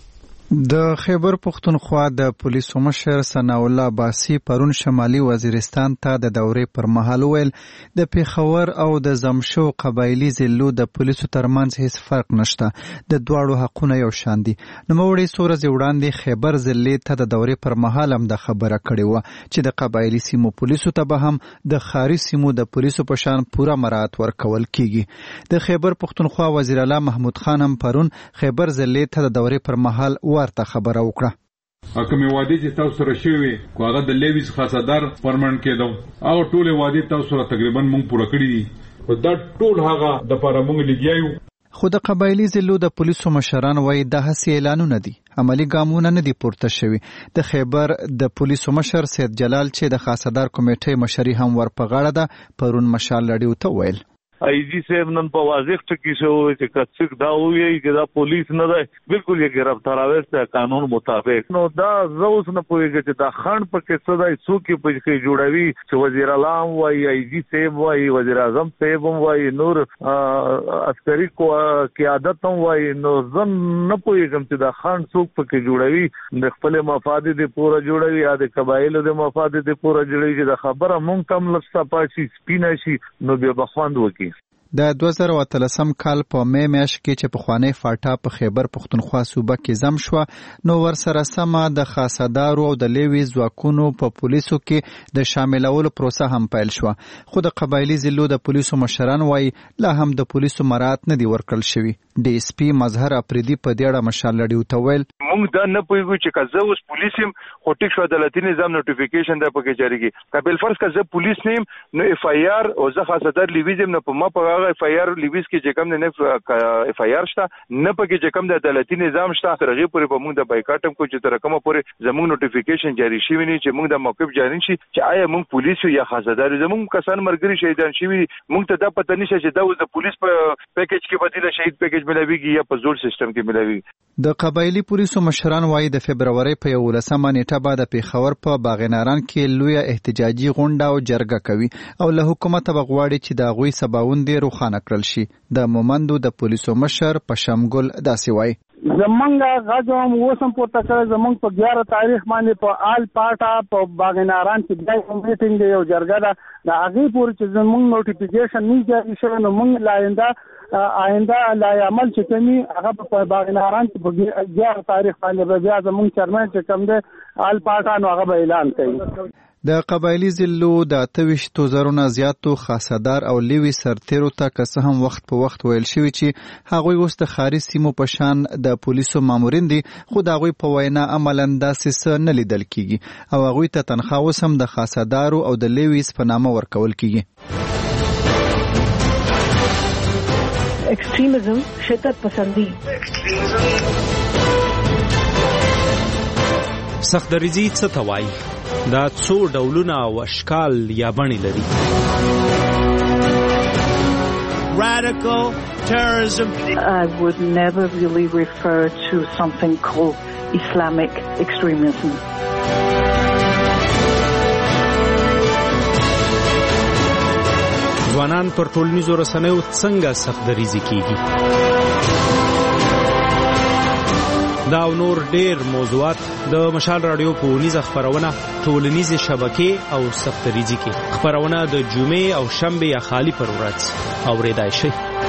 د خیبر پختونخوا د پولیسو مشر ثناء الله عباسی پرون شمالي وزیرستان ته د دورې پر مهال ویل د پیښور او د زمشو قبایلی ضلعو د پولیسو ترمنځ هیڅ فرق نشته. د دواړو حقونه یو شان دي. نوموړي څو ورځې وړاندې خیبر ضلع ته د دورې پر مهال هم د خبره کړې وه چې د قبایلی سیمو پولیسو ته به هم د ښاري سیمو د پولیسو په شان پوره مراعات ورکول کیږي. د خیبر پختونخوا وزیر اعلی محمود خان هم پرون خیبر ضلع ته د دورې پر مهال ورته خبره وکړه. کومې وعدې چې تاسو سره شوي خو هغه د لیویز خاصدار پرمنټ کېدو هغه ټولې وعدې تاسو سره تقریبا موږ پوره کړې دي خو دا ټول هغه د پاره موږ لګیایو. خو د قبایلی ضلعو د پولیسو مشران وایي دا هسې اعلانونه دي، عملی ګامونه نه دي پورته شوي. د خیبر د پولیسو مشر سید جلال چې د خاصدار کمیټې مشري هم ورپه غاړه ده پرون مشال رادیو ته ویل آئی جی صاحب نن په واضح ټکی شو چې کڅک دا وایي چې دا پولیس نه ده، بالکل یې گرفتاراوي ته قانون مطابق. نو دا زوس نه پوهیږي چې دا خان په کې څه دی څوک په کې جوړوي چې وزیر اعظم وایي، آئی جی صاحب وایي، وزیر اعظم صاحب وایي، نور عسکري قیادت هم وایي. نو زم نه پوهیږم چې دا خان څوک په کې جوړوي، د خپل مفاد دې پوره جوړوي یا د قبایلو د مفاد دې پوره جوړوي چې دا خبره مونږ تم لسته پاشي سپینه شي نو بیا بخوند وکي. د 2013 کال په می میاشت کې چې پخوانی فاټا په خیبر پختونخوا صوبه کې زم شو، نو ورسره سمه د خاصدارو او د لیوي ځواکونو په پولیسو کې د شاملولو پروسه هم پیل شو. خو د قبایلی ضلعو د پولیسو مشران وایي لا هم د پولیسو مراعات نه دي ورکړل شوي. ډي اس پي مظهر افریدي په دې اړه مشال لړیو ته ویل موږ دا نه پوهیږو چې که زه اوس پولیس یم خو ټیک شو عدالتي نظام نوټیفیکیشن دا پکې جاری کی که بل فرض که زه پولیس نیم نو اف آی آر او زه خاصدار لیویز یم نه په ما په هغه اف آی آر لیویز کې چې کوم نه اف آی آر شته نه پکې چې کوم د عدالتي نظام شته ترغه پورې په موږ د بایکاټم کو چې تر کومه پورې زموږ نوټیفیکیشن جاری شي ونی چې موږ د موقف جاری شي چې آیا موږ پولیس یا خاصدار زموږ کسان مرګري شهیدان شي موږ ته دا پته نشي چې دا د پولیس په پیکیج کې بدیله شهید پیکیج ملاويږي یا په زوړ سیستم کې ملاويږي د قبایلی پولیسو مشران وايي د فبرवरी په 11 نیټه بعد پیښور په باغناران کې لوی احتجاجي غونډه او جرګه کوي او له حکومت بغواړي چې د غوي سباوند روخانه کړل شي د مومندو د پولیسو مشر پشمګل داسې وایي زمونږ غاځم وسم پورته کړ زمونږ په 11 تاریخ باندې په آل پاټا په باغناران کې د میټینګ دی او جرګه ده د هغه پورې چې زمونږ نوټیفیکیشن نه جاری شوی نو موږ آینده لا عمل چې کوي هغه په باغناران کې په 11 تاریخ باندې بیا زمونږ چرمن چې کوم دی آل پاټا نو هغه اعلان کوي د قبایلی ضلعو د 28,000 زیاتو خاصدار او لیوي سرتیرو ته که هم وخت په وخت ویل شوی چې هغوی اوس د خاري سیمو په شان د پولیسو مامورین دي خو د هغوی په وینا عملاً داسې څه نه لیدل کیږي او هغوی ته تنخواه اوس هم د خاصدارو او د لیویز په نامه ورکول کیږي. ایکستریمزم شدت پسندی سختدریزي څه ته وایي دا څو ډولونه او اشکال یا بڼې لري. Radical terrorism. I would never really refer to something called Islamic extremism. ځوانان پر ټولنیزو رسنیو څنګه سختدریزي کیږي؟ دا او نور ډیر موضوعات د مشال رادیو په ونیزه خبرونه ټولنیزې شبکې او سختدریزي کې خبرونه د جمعې او شنبه یا خالی پر ورځ اوریدای شي.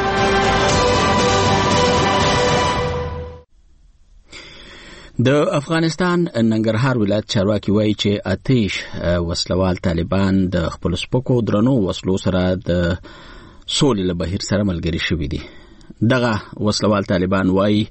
د افغانستان ننګرهار ولایت چارواکي وایي چې آتش وسلوال طالبان د خپل سپکو درنو وسلو سره د سولې له بهیر سره ملګري شوي دي. دغه وسلوال طالبان وایي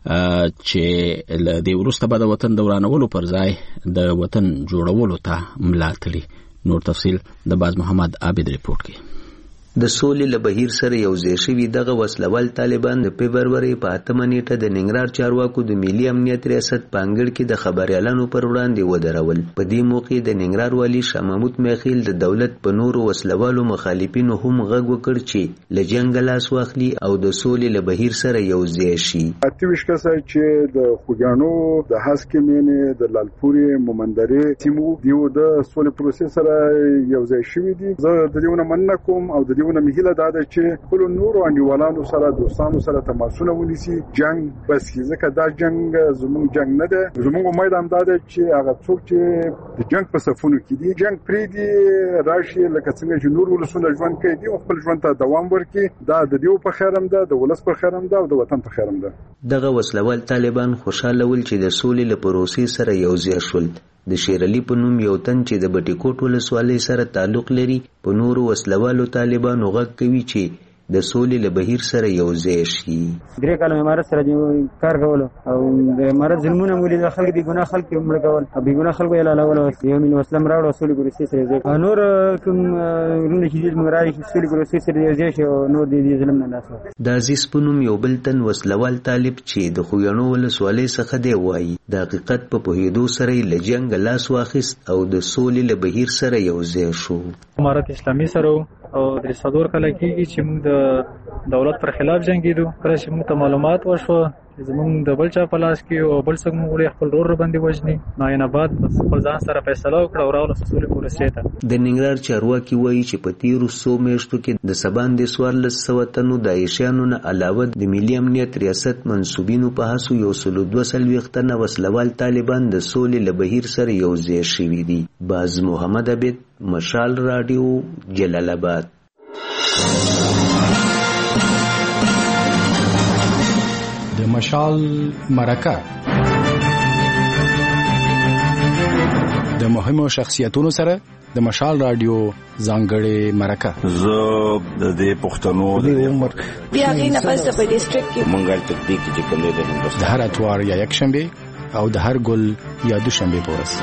چې له دې وروسته به د وطن د ورانولو پر ځای د وطن جوړولو ته ملا تړي. نور تفصیل د باز محمد عابد ریپورت کې. د سولې له بهیر سره یو ځای شوي دغه وسلوال طالبان د فبرवरी په 8 نیټه د ننګرهار چارواکو د ملي امنیت ریاست په انګړ کې د خبريالانو پر وړاندې ودرول. په دې موقع د ننګرهار والی شاه محمود میخیل د دولت په نورو وسلوالو مخالفینو هم غږ وکړ چې له جنګ لاس واخلي او د سولې له بهیر سره یو ځای شي. اتوش کسه چې د خوګانو د هسکې مینې د لالپوري مومندرې تیمو دیو د سولې پروسس سره یو ځای شوي دي. زه د دېونه مننه کوم او د دېونه مهله دا ده چې خپل نورو انډیوالانو سره دوستانو سره تماسونه ونیسي جنگ بس ځکه دا جنگ زموږ جنگ نه ده. زموږ امید هم دا ده چې هغه څوک چې د جنگ په صفونو کې دي جنگ پرې دي راشي لکه څنګه چې نور ولسونه ژوند کوي دي خپل ژوند ته دوام ورکړي. دا د دیو په خیر هم ده د ولس په خیر هم ده او د وطن په خیر هم ده. دغه وسلوال طالبان خوشاله ول چې د سولې له پروسې سره یو ځای شول. د شیر علي په نوم یو تن چې د بټي کوټ ولسوالۍ سره تعلق لري په نورو وسلوالو طالبانو غږ کوي چې د سولې له بهیر سره یو ځای شي. 3 کال امارت سره کار کول او د امارت ظلمونه ولې د خلک بي ګناه خلک مړ کول او بي ګناه خلک یې لاله یو من وسلم راوړ اصول ګورسي سره ځکه نور کوم رونه چې د مغرای اصول ګورسي سره یو ځای شي نور د ظلم نه لاس. د عزیز پونم یو بل تن وسلوال طالب چې د خویانو ولسوالۍ څخه دی وایي د حقیقت په پوهېدو سره له جنګ لاس واخیست او د سولې له بهیر سره یو ځای شو. امارت اسلامي سره او د صدور کله کېږي چې موږ د دولت پر خلاف جنگیدو کله چې موږ ته معلومات وشو چې زموږ د بل چا په لاس کې او بل څوک موږ خپل رور باندې وژني نو یې نه بعد خپل ځان سره فیصله وکړه او راوله سولې پروسې ته. د ننګرهار چارواکي وایي چې په تیرو 100 میاشتو کې د سبان د 1400 تنو د عایشانو نه علاوه د ملي امنیت ریاست منسوبینو په هڅو 122 تنه وسلوال طالبان د سولې له بهیر سره یو ځای شوي دي. باز محمد عبد مشال رادیو جلال آباد. د مشال مرکه د مهمو شخصیتونو سره د مشال رادیو ځانګړې مرکه زه د پښتنو د عمر بیا غي نه پس په ډیسټریکټ کې مونږه تطبیق چې کوم دی د هندوستان د هر اتوار یا یک شنبه او د هر ګل یا دوشنبه په ورځ.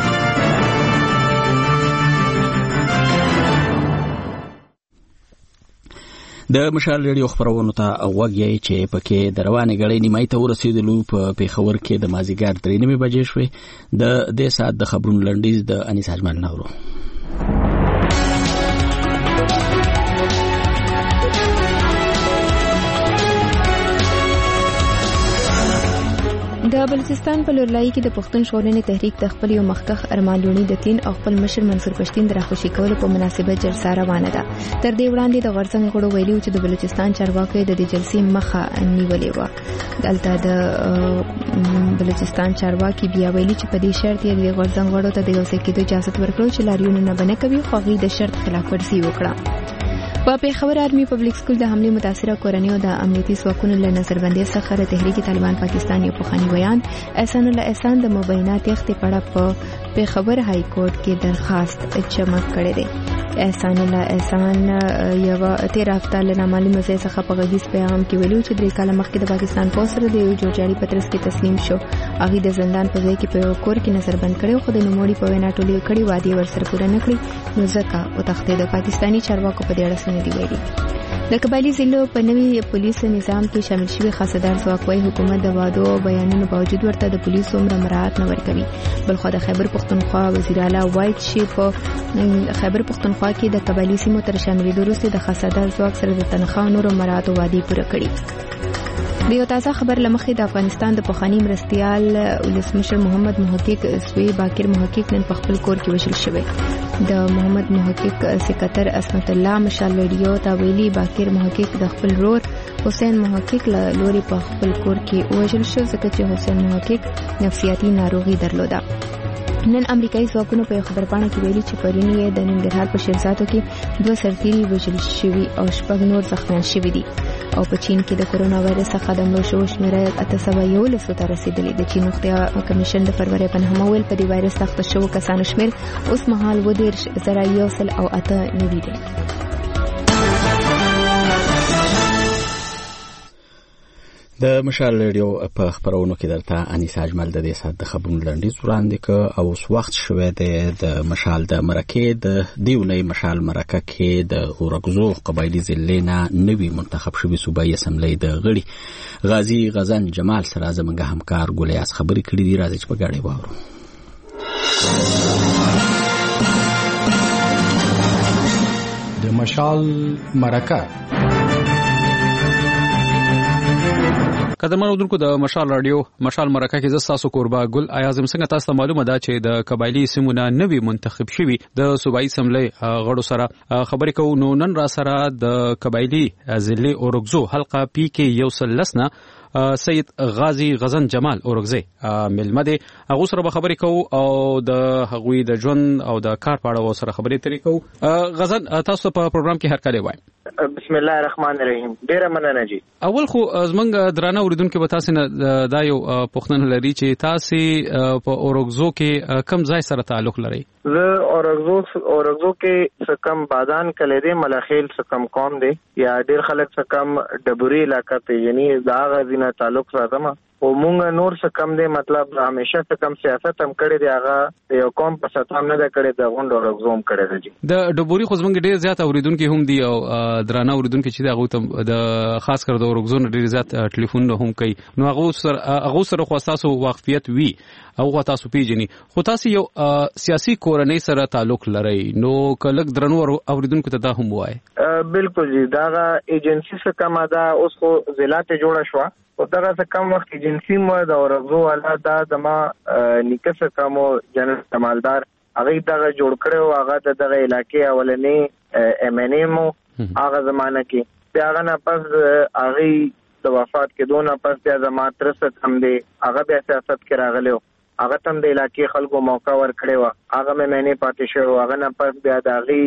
د مشال ریډیو خبرونو ته اوغږی چې پکې د روانې غړې نیمای ته ورسېدلو په پیښور کې د مازیګر 3 بجې شوې. د دې سات د خبرونو لنډیز د انیس اجمل نورو. د بلوچستان په لورلای کې د پښتون ژغورنې تحریک د خپل یو مخکخ ارمان لونی د تین او خپل مشر منصور پښتین د راخوشي کولو په مناسبت جلسه روانه ده. تر دې وړاندې د غرڅنګ غړو ویلي چې د بلوچستان چارواکي د دې جلسې مخه نیولې و. دلته د بلوچستان چارواکي بیا ویلي چې په دې شرط یې د غرڅنګ غړو ته د یو څه کېدو اجازه ورکړه چې لاریون نه بنه کوي خو غي د شرط خلاف ورزي وکړه. په پیښور آرمي پبلک سکول د حمله متاثره کورنیو د امنیتي ځواکونو له نظربندۍ څخه د تحریک طالبان پاکستان یو پخوانی بیان احسان الله احسان د مبینات اخت پړه په پیښور های کورټ کې درخواست جمع کړې ده. احسان الله احسان یو 13 هفته له نامعلومه ځای څخه په غږیز پیغام کې ویلو چې 3 کال مخکې د پاکستان پولیس سره د یو جوړجاړي پترس کې تسلیم شو. هغه د زندان په ځای کې په کور کې نظربند کړو خو د نوموړي په وینا ټولې کړي وادي ورسره پوره نه کړی نو ځکه او تخته د پاکستانی چارواکو په دې اړه څه نه دی ویلي. د قبایلی ضلعو په نوي پولیس نظام کې شامل شوی خاصدار ځواکوي حکومت د وادو بیانونو باوجود ورته د پولیسو عمر مراعات نه ورکوي. بلخو د خیبر پختونخوا وزیر اعلی وایټ شي په خیبر پختونخوا کې د قبایلی سیمو تر شاملېدو وروسته د خاصدار ځواک سره د تنخواه نورو مراعاتو وعده پوره کړي. د یو تازه خبر لمخې د افغانستان د پخوانی مرستیال ولسمشر محمد محقق سوی باکر محقق نن په خپل کور کې وشل شوی. د محمد محقق سکرټر اسمت الله مشال ریډیو ته ویلي باکر محقق د خپل رور حسین محقق لوري په خپل کور کې وشل شو ځکه چې حسین محقق نفسیاتي ناروغي درلوده. نن امریکایي ځواکونو په خبرپاڼه کې ویلي چې پرونی یې د ننګرهار په شیرزادو کې 2 سرتیري وژل شوي او 6 نور زخمیان شوي دي. او په چین کې د کورونا وایرس څخه د مړو شوو شمېره 811 ته رسیدلې. د چین روغتیا کمیشن د فروری په 9 ویل په دې وایرس اخته شوو کسانو شمېر اوس مهال 10109 دی. د مشال ریډیو په خبرونو کې درته انیس اجمل د دې سات د خبرونو لنډیز وړاندې ک او اوس وخت شوه د مشال د مرکه د دیونی مشال مرکه کې د اورګزو قبایلی ضلع نه نوی منتخب شوی صوبایي اسمبلی د غړي غازی غزن جمال سره زمونږ همکار ګولیاس خبرې کړې دي. راځي چې په ګاډي واورو. د مشال مرکه قدرمن اودونکو د مشال رادیو مشال مرکه کې زه تاسو قربا ګل اعظم څنګه تاسو معلومه ده چې د قبایلی سیمونه نوی منتخب شوی د صوبایي اسمبلی غړو سره خبرې کوو. نو نن را سره د قبایلی ضلع اورګزو حلقه پی کې یو سلسنه سید غازی غزن جمال اورګزی ملمه دي هغه سره به خبرې کوو او د هغوی د ژوند او د کار په اړه سره خبرې ترې کوو. غزن تاسو په پروګرام کې هر کله وایم. بسم الله الرحمن الرحیم. ډیره مننه جی. اول خو زمونږ درانه اوریدونکو به تاسو نه دا یو پوښتنه لري چې تاسو په اورګزو کې کم ځای سره تعلق لرئ؟ زه اورګزو کې سکم بادان کلیدې ملخیل سکم قوم دی یا ډیر خلک سکم ډبوري علاقې ته یعنی دا غزینه تعلق ساتم او مونږ نور سکم دی مطلب همیشه سکم سیاست هم کړی دی هغه یو قوم په ساتم نه کړی د غونډ اورګزو هم کړی دی. د ډبوري خو زمونږ ډیر زیات اوریدونکو هم دی او درانه اوریدونکو چې هغه د خاص کر د اورګزو نه ډیر زیات ټلیفون هم کوي نو هغه سره خو تاسو واقفیت وی او تاسو پیژني خو تاسو یو سیاسي کورنۍ سره تعلق لرئ نو کلک درنو اوریدونکو ته دا هم وایي. بالکل جی دا ایجنسی څخه کما دا اوس خو ضلع ته جوړه شو او دا څه کم وخت ایجنسی مو دا اورګزو والا دا دما نیکه کمو جنرال کمالدار هغه دا جوړ کړو هغه د علاقې اولنې ام ان ام هغه زمانہ کې دا هغه نه پس هغه د وفات کې دونه پس د زمات ترست هم دی هغه بیا سیاست کې راغلو هغه تم د علاقې خلکو موقع ور کړو هغه مې نه پاتې شو هغه نه پس بیا د هغه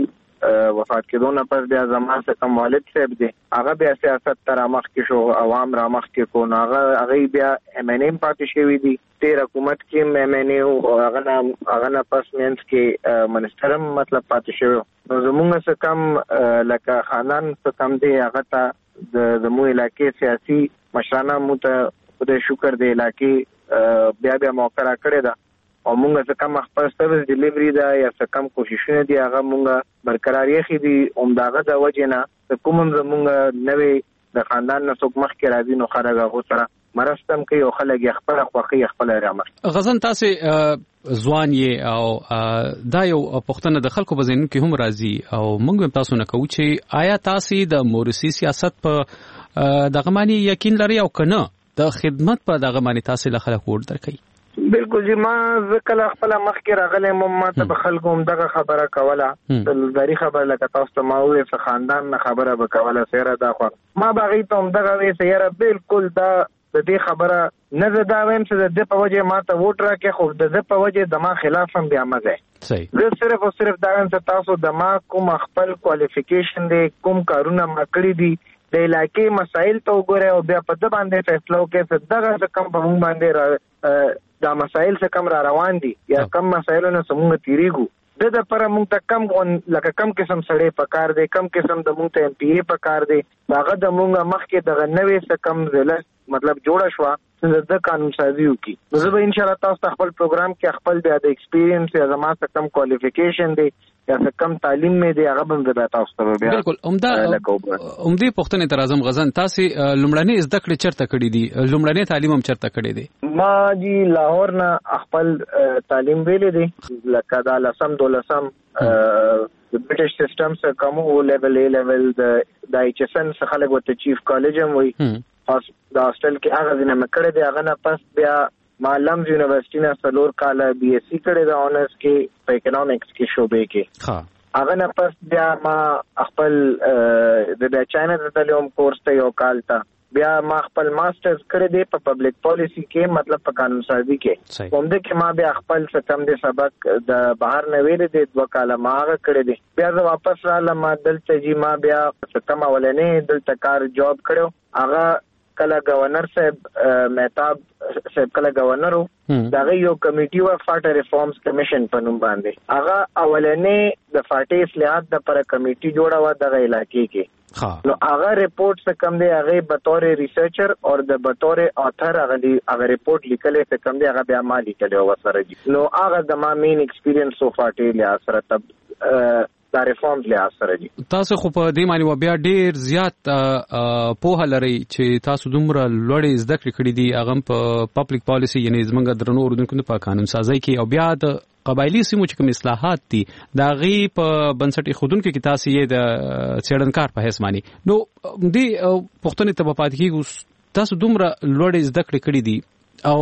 وفات کېدو نه پس بیا زما څخه کوم والد صاحب دی هغه بیا سیاست تر مخ کې شو عوام را مخ کې کو هغه بیا MNM پاتې شوی دی تیر حکومت کې MNM او هغه نه پس مینس کې منسټرم مطلب پاتې شوی نو زموږ څخه کم لکه خاندان څخه کم دی هغه ته د مو علاقې سیاسي مشرانه مو ته خدای شکر دی علاقې بیا موقع را کړی دا او موږ څه کم خپل سرویس ډیلیوري دا یا څه کم کوششونه دي هغه موږ برقرار یې دي اومداغه د وجه نه کوم زموږ نوې د خاندان نه څوک مخ کې راځي نو خارغه غو سره مرستم کوي او خلک خپل خوخي خپل رامخ غزن تاسو ځوان یې او دا یو پښتنه د خلکو په ذهن کې هم راځي او موږ تاسو نه کوو چې آیا تاسو د مورثي سیاست په دغه معنی یقین لري او کنه د خدمت په دغه معنی تاسو له خلکو ور درکې بالکل جی ما ځکه خپل مخ کې راغلم ما ته په خلکو هم دغه خبره کوله د لاري خبره لکه تاسو ته ما وې څه خاندان نه خبره وکوله سره دا خو ما باغی ته هم دغه وې سره بالکل دا د دې خبره نه زدا ویم چې د په وجه ما ته ووټ راکې خو د په وجه د ما خلاف هم بیا مزه صحیح زه صرف او صرف دا هم تاسو د ما کوم خپل کوالیفیکیشن دی کوم کارونه ما کړی دي د علاقې مسایل ته وګوره او بیا په د باندې فیصله وکړي چې دغه کم په مونږ باندې دا مسایل څه کم را روان دي یا کم مسایلونه سمونږ تیریږو د پر مونږ ته کم لکه کم قسم سړې پکار دي کم قسم د مونږ ته MPA پکار دي هغه د مونږ مخ کې دغه نوې څه کم ضلع مطلب جوړه شو چې د قانون سازي وکي نو زه به ان شاء الله تاسو خپل پروګرام کې خپل د ایکسپیرینس یا زما څه کم کوالیفیکیشن دی یا څه کم تعلیم مې دی هغه به د تاسو ته بیا بالکل عمده پښتنې تر اعظم غزن تاسو لومړنۍ زده کړې چرته کړې دي لومړنۍ تعلیم هم چرته کړې دي ما جی لاهور نه خپل تعلیم ویلې دي لکه دا لسم دولسم د برټش سیستم څخه کوم او لیول A لیول د HSN څخه خلک وته چیف کالج هم وي خاص د هاستل کې هغه ځنه مکړه دی هغه نه پس بیا ما لمز یونیورسيټي نه سلور کاله BSc کړی دا اونرز کې په اکونومکس کې شوبې کې هغه نه پس بیا ما خپل د چاینا د تعلیم کورس ته یو کال تا بیا ما خپل ماسترز کړی دی په پبلک پالیسی کې مطلب په قانون سازي کې کوم د کې ما بیا خپل ستم د سبق د بهر نه ویل دي 2 کال ما هغه کړی دی بیا زه واپس رالم دلته جی ما بیا ستم اولنې دلته کار جاب کړو هغه کله گورنر صاحب مهتاب صاحب کله گورنر دغه یو کمیټي و فاټ ریفارمز کمیشن په نوم باندې هغه اولنې د فاټي اصلاحات د پر کمیټي جوړه و دغه علاقې کې نو هغه ریپورت څه کم دی هغه به تور ریسرچر او د بطور اتھر هغه ریپورت لیکلې څه کم دی هغه بیا ما لیکلې و سره دي نو هغه د ما مین ایکسپیرینس سو فاټي له سره تب دا ریفارمز له اثر دي تاسو خو په دې معنی و بیا ډیر زیات په لري چې تاسو دومره لوړې زده کړې کړې دي هغه په پبلک پالیسی یعنی زمونږ درنو اردوونکو په قانون سازي کې او بیا د قبایلی سیمو چې کوم اصلاحات دي دا غي په بنسټي خودونکو کې تاسو یې د څېړنکار په حیث معنی نو دې پښتنې ته په پات کې تاسو دومره لوړې زده کړې کړې دي او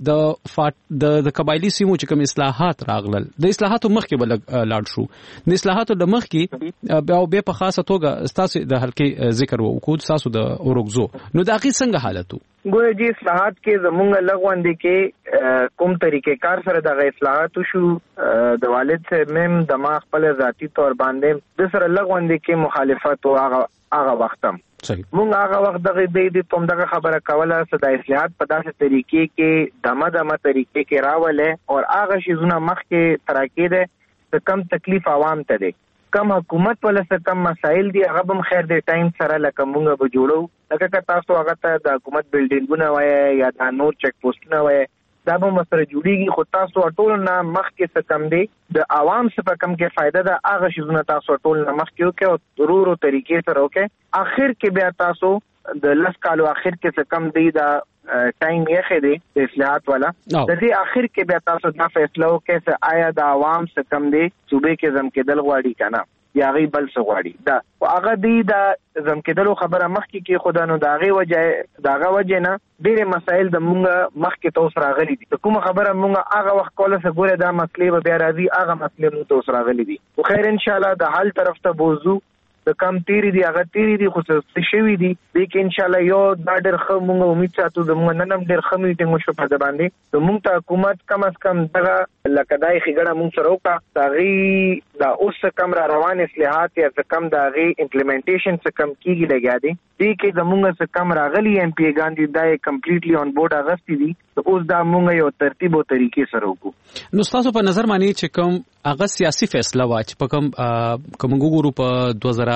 د قبایلی سیمو چې کوم اصلاحات راغلل د اصلاحاتو مخکې بل لاړ شو د اصلاحاتو د مخکې بیا په خاصه توګه تاسو د حلقې ذکر وکړو تاسو د اورګزو نو دا غي څنګه حالتو ګویا جی اصلاحات کې زمونږ لغوندې کې کوم طریقې کار سره د اصلاحات شو د والد صاحب مم د ما خپل ذاتی تور باندې د سره لغوندې کې مخالفت او هغه وختم مونږ هغه وخت دغه د پم دغه خبره کوله چې د اصلاحات په داسې طریقې کې دمه طریقې کې راولې او هغه شیزونه مخ کې تراکې ده کم تکلیف عوام ته دي کم حکومت ولسه کم مسائل دي هغه هم خیر د ټایم سره لکه مونږ به جوړو لکه تاسو هغه ته د حکومت بلډینګونه وای یا د نور چک پوسټونه وای دا به مسره جوړیږي خو تاسو ټول نه مخ کې څه کم دي د عوام څخه کم کې فائدہ ده هغه شیزونه تاسو ټول نه مخ کې وکړو ضرورو طریقې سره وکړي اخر کې بیا تاسو د لس کالو اخر کې څه کم دی دا ټایم یې خېده د اصلاحات والا د دې اخر کې بیا تاسو دا فیصله وکړئ چې آیا د عوام څخه کم دی صوبې کې زم کېدل غواړي کنه یا غي بل څه غواړي دا هغه دی دا زم کېدل خبره مخکې کې خدا نو داغه وجه نه ډېر مسائل د مونږ مخکې توس راغلي دي کوم خبره مونږ هغه وخت کوله څه ګوره دا مسلې به بیا راځي هغه مسلې مو توس راغلي دي خو خیر ان شاء الله د حل طرف ته بوزو د کم تیری دی هغه تیری دی خو څه شوی دی لیکن ان شاء الله یو دا ډېر ښه موږ امید ساتو د موږ نن هم ډېر ښه میټینګ وشو په دې باندې د موږ ته حکومت کم از کم دغه لکه دای خګړه موږ سره وکړه تاغي دا اوس کم را روان اصلاحات یا کم دغه امپلیمنټیشن څخه کم کیږي لګیا دي دې کې د موږ څخه کم راغلي ایم پی ګاندی دای کمپلیټلی اون بورډ اغستی دي اوس دا موږ یو ترتیب او طریقې سره وکړو نو تاسو په نظر باندې چې کوم هغه سیاسي فیصله وا چې په کوم ګورو په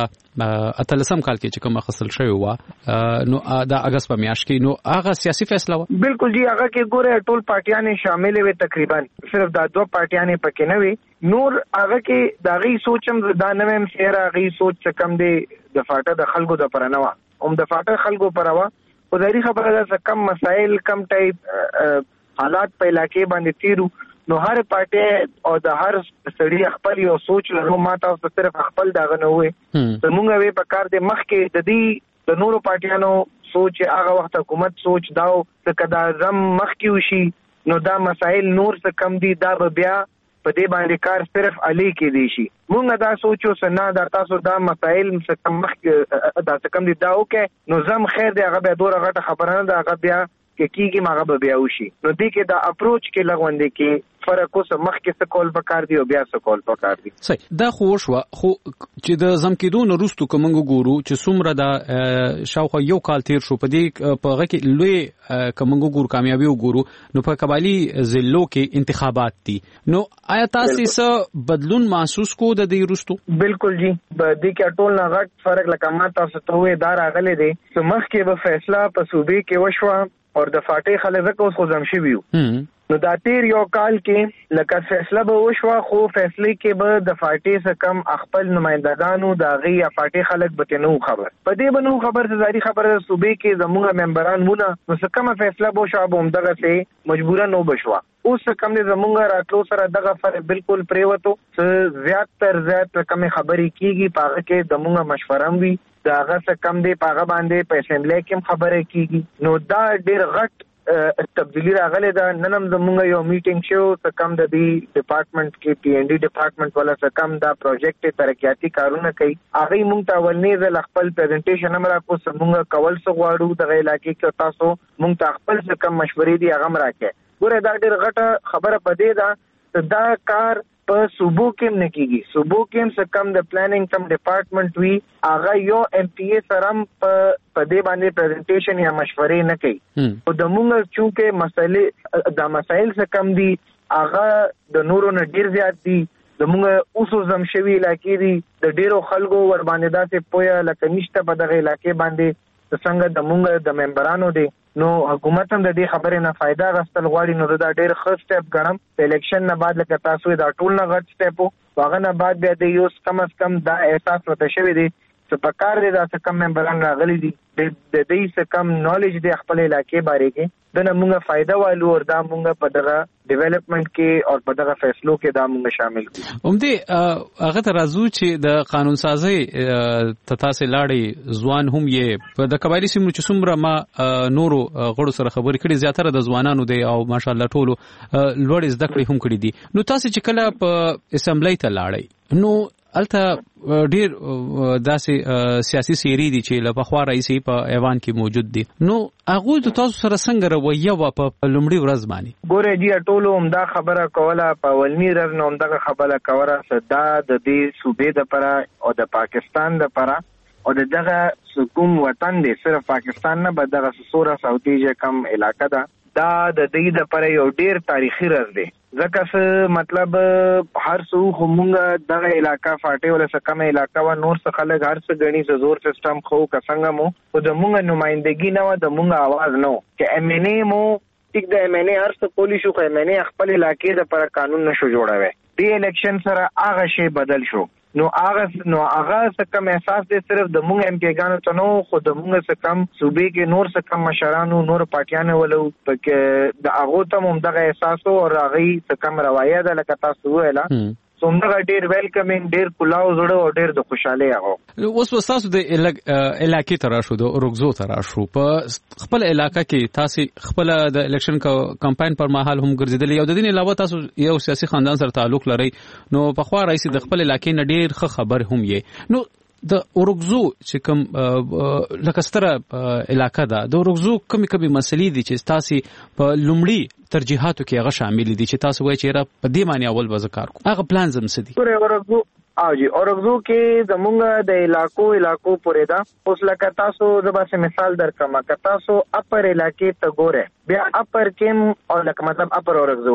2013 کال کې چې کوم خصل شوی و نو دا اگست په میاشت کې نو هغه سیاسي فیصله و بالکل جی هغه کې ګوره ټول پارټیان شامل وي تقریبا صرف دا دوه پارټیان پکې نه وي نور هغه کې دا غي سوچم دا نوم سره غي سوچ څه کم دی د فاټه د خلکو د پرنوا د فاټه خلکو پروا او دغه خبره ده کم مسائل کم ټایپ حالات په علاقې باندې تیرو نو هر پارټي او د هر سړي خپل یو سوچ لرو ما تاسو صرف خپل داغه نه وي زمونږ وی په کار د مخ کې د دې د نورو پارټیانو سوچ هغه وخت حکومت سوچ داو چې کدا زم مخ کې وشي نو دا مسائل نور څه کم دي دا بیا په دې باندې کار صرف علي کې دی شي مونږ دا سوچو سنا دا تاسو دا مسائل څه کم مخ دا څه کم دي دا اوکې نو زم خیر دی هغه به دوه غټه خبره نه دا هغه بیا کیږي ماغه بیا وشي نو دې کې دا اپروچ کې لغوندې کې فرق اوس مخ کې څه کول پکار دی او بیا څه کول پکار دی صحیح دا خو چې د زم کېدو نو رستو کومنګ ګورو چې څومره دا شاوخوا یو کال تیر شو په دې په هغه کې لوی کومنګ ګورو کامیابی وګورو نو په قبایلی ضلعو کې انتخابات دي نو آیا تاسو څه بدلون محسوس کو د دې رستو بالکل جی د دې کې ټول نه غټ فرق لکه ما تاسو ته وې دار اغله دي چې مخ کې به فیصله په صوبې کې وشوه او د فاټې خلک اوس خو زم شي ویو نو دا تیر یو کال کې لکه فیصله به وشوه خو فیصله کې به د فاټې څخه کم خپل نمائندګانو دا غي یا فاټې خلک به نو خبر په دې بنو خبر ته ځاری خبره صوبې کې زموږ ممبران مونږ نو څه کومه فیصله به شو به همدغه سه مجبوره نو بشوا اوس کم دې زموږ راتلو سره دغه فرق بالکل پریوتو زیات تر زیات کم خبري کیږي پاغه کې زموږ مشوره وي دا هغه څه کم دی پاغه باندې په اسمبلی کې خبره کیږي نو دا ډېر غټ تبدیلی راغله دا ننم زمونږ یو میټینګ شو څه کم د دې ډپارټمنټ کې پی ان ډي ډپارټمنټ ولا څه کم دا پروجیکټ ترقیاتی کارونه کوي هغه مونږ ته ولنې ز خپل پریزنټیشن هم راکو زمونږ کول څه غواړو د علاقې کې تاسو مونږ ته خپل څه کم مشورې دي هغه راکې ګوره دا ډېر غټه خبره پدې دا کار په صوبو کې نه کیږي صوبو کې څه کم د پلانینګ کم ډپارټمنټ وی هغه یو ایم پی ای سرم په دې باندې پریزنټیشن یا مشورې نه کوي او د موږ چونکه مسائل دا مسائل څه کم دي هغه د نورو نه ډیر زیات دي د موږ اوسو زم شوی علاقې دي د ډیرو خلکو ور باندې داسې پویا لکه نشته په دغه علاقې باندې څنګه د موږ د ممبرانو دي نو حکومت هم د دې خبرې نه فائدہ غستل غواړي نو دا ډېر ښه سټپ ګڼم په الیکشن نه بعد لکه تاسو دا ټول نه غټ سټپ وو هغه نه بعد بیا د یو کم از کم دا احساس وته شوی دی چې په کار دی دا څه کم ممبران راغلي دي د دې څه کم نالج دی خپل علاقې باره کې دنه موږ فائدہ والو او دا موږ په دغه ډیولپمنٹ کې او په دغه فیصلو کې دا موږ شامل کړو همدې هغه ته راځو چې د قانون سازي تاسو لاړې ځوان هم یې په د قبایلی سیمو چې څومره ما نورو غړو سره خبرې کړې زیاتره د ځوانانو دی او ماشاءالله ټولو لوړ زده کړې هم کړې دي نو تاسو چې کله په اسمبلی ته لاړې نو الته ډیر داسې سیاسي سیری دي چې لپاره رئیس په ایوان کې موجود دي نو هغه د تاسو سره څنګه رویه و په لومړي ورځ باندې ګوره جی ټولو همدا خبره کوله په ولنی ورځ نو همدا خبره کوله صدا د دې صوبې د لپاره او د پاکستان د لپاره او دغه کوم وطن دی صرف پاکستان نه بل دغه سوره سعودي کم علاقہ ده دا د دې د لپاره یو ډیر تاریخي ورځ دی ځکه څه مطلب هر څو همغه دغه علاقہ فاټي ولا څه کم علاقہ و نور څه خلک هر څه غني زور سیستم خو کڅنګ مو او د موږ نمائندګي نه و د موږ आवाज نو چې ام ان ای مو ټیک د ام ان ای هر څه پولیس خو ام ان ای خپل علاقې د پر قانون نشو جوړاوي دې الیکشن سره هغه شی بدل شو نو هغه څه کم احساس دې صرف د موږ ام پی ګانو ته نو خو د موږ څه کم صوبې کې نور څه کم مشرانو نور پارټیانو ولو پکې د هغه ته هم دغه احساس او راغی څه کم روایت ده لکه تاسو ویلا څومره ډیر ویلکمینګ ډیر کلاو زړه او ډیر د خوشاله هغه اوس تاسو د علاقې تر شو د رغزو تر شو په خپل علاقې کې تاسو خپل د الیکشن کمپاین پر مهال هم ګرځیدل یو د دین علاوه تاسو یو سیاسي خاندان سره تعلق لري نو په خوا رئیس د خپل علاقې نه ډیر خبر هم یې نو د اورګزو چې کوم لکستره علاقہ ده د اورګزو کمی مسلې دي چې تاسو په لومړی ترجیحاتو کې هغه شامل دي چې تاسو وایي چې را په دې معنی اول وزکار کو هغه پلان زم سدي اورګزو جی اورګزو کې زمونږ د علاقو پورې دا اوس لکه تاسو زبا سه مثال درکما که تاسو اپر علاقې ته ګوره بیا اپر کې او لکه مطلب اپر اورګزو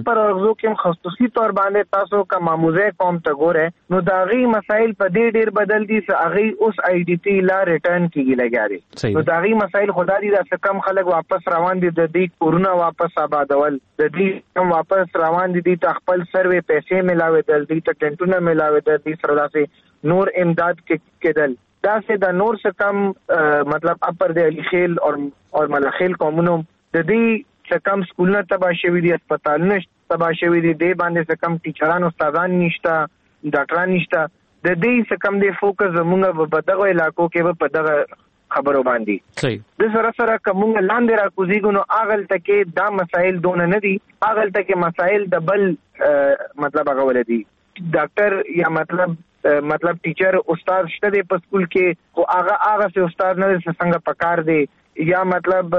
کې خصوصي تور باندې تاسو کا ماموزه قوم ته ګوره نو داغي مسائل په دې ډیر بدل دي چې هغه اوس آی ډی ټی لا ریټرن کیږي لګاري نو داغي مسائل خدا دې دا کم خلک واپس روان دي د دې کورونا واپس آبادول د دې کم واپس روان دي ته خپل سروي پیسې ملاوي د دې ته ټنټونه ملاوي د دې سره داسې نور امداد کېدل دا سه د نور څخه کم مطلب اپر د علی خیل اور ملخیل قومونو د دې څخه کم سکولونه تبا شوی دي هسپتالونه تبا شوی دي د باندې څخه کم ټیچران استادان نشته ډاکټران نشته د دې څخه کم د فوکس زموږ په دغه علاقو کې په دغه خبرو باندې صحیح د سره کوم لاندې را کوزيګو نو اغل تکي دا مسائل دون نه دي اغل تکي مسائل د بل مطلب هغه ولدي ډاکټر یا مطلب ټیچر استاد شته دی په سکول کې او هغه سه استاد نه څنګه پکار دی یا مطلب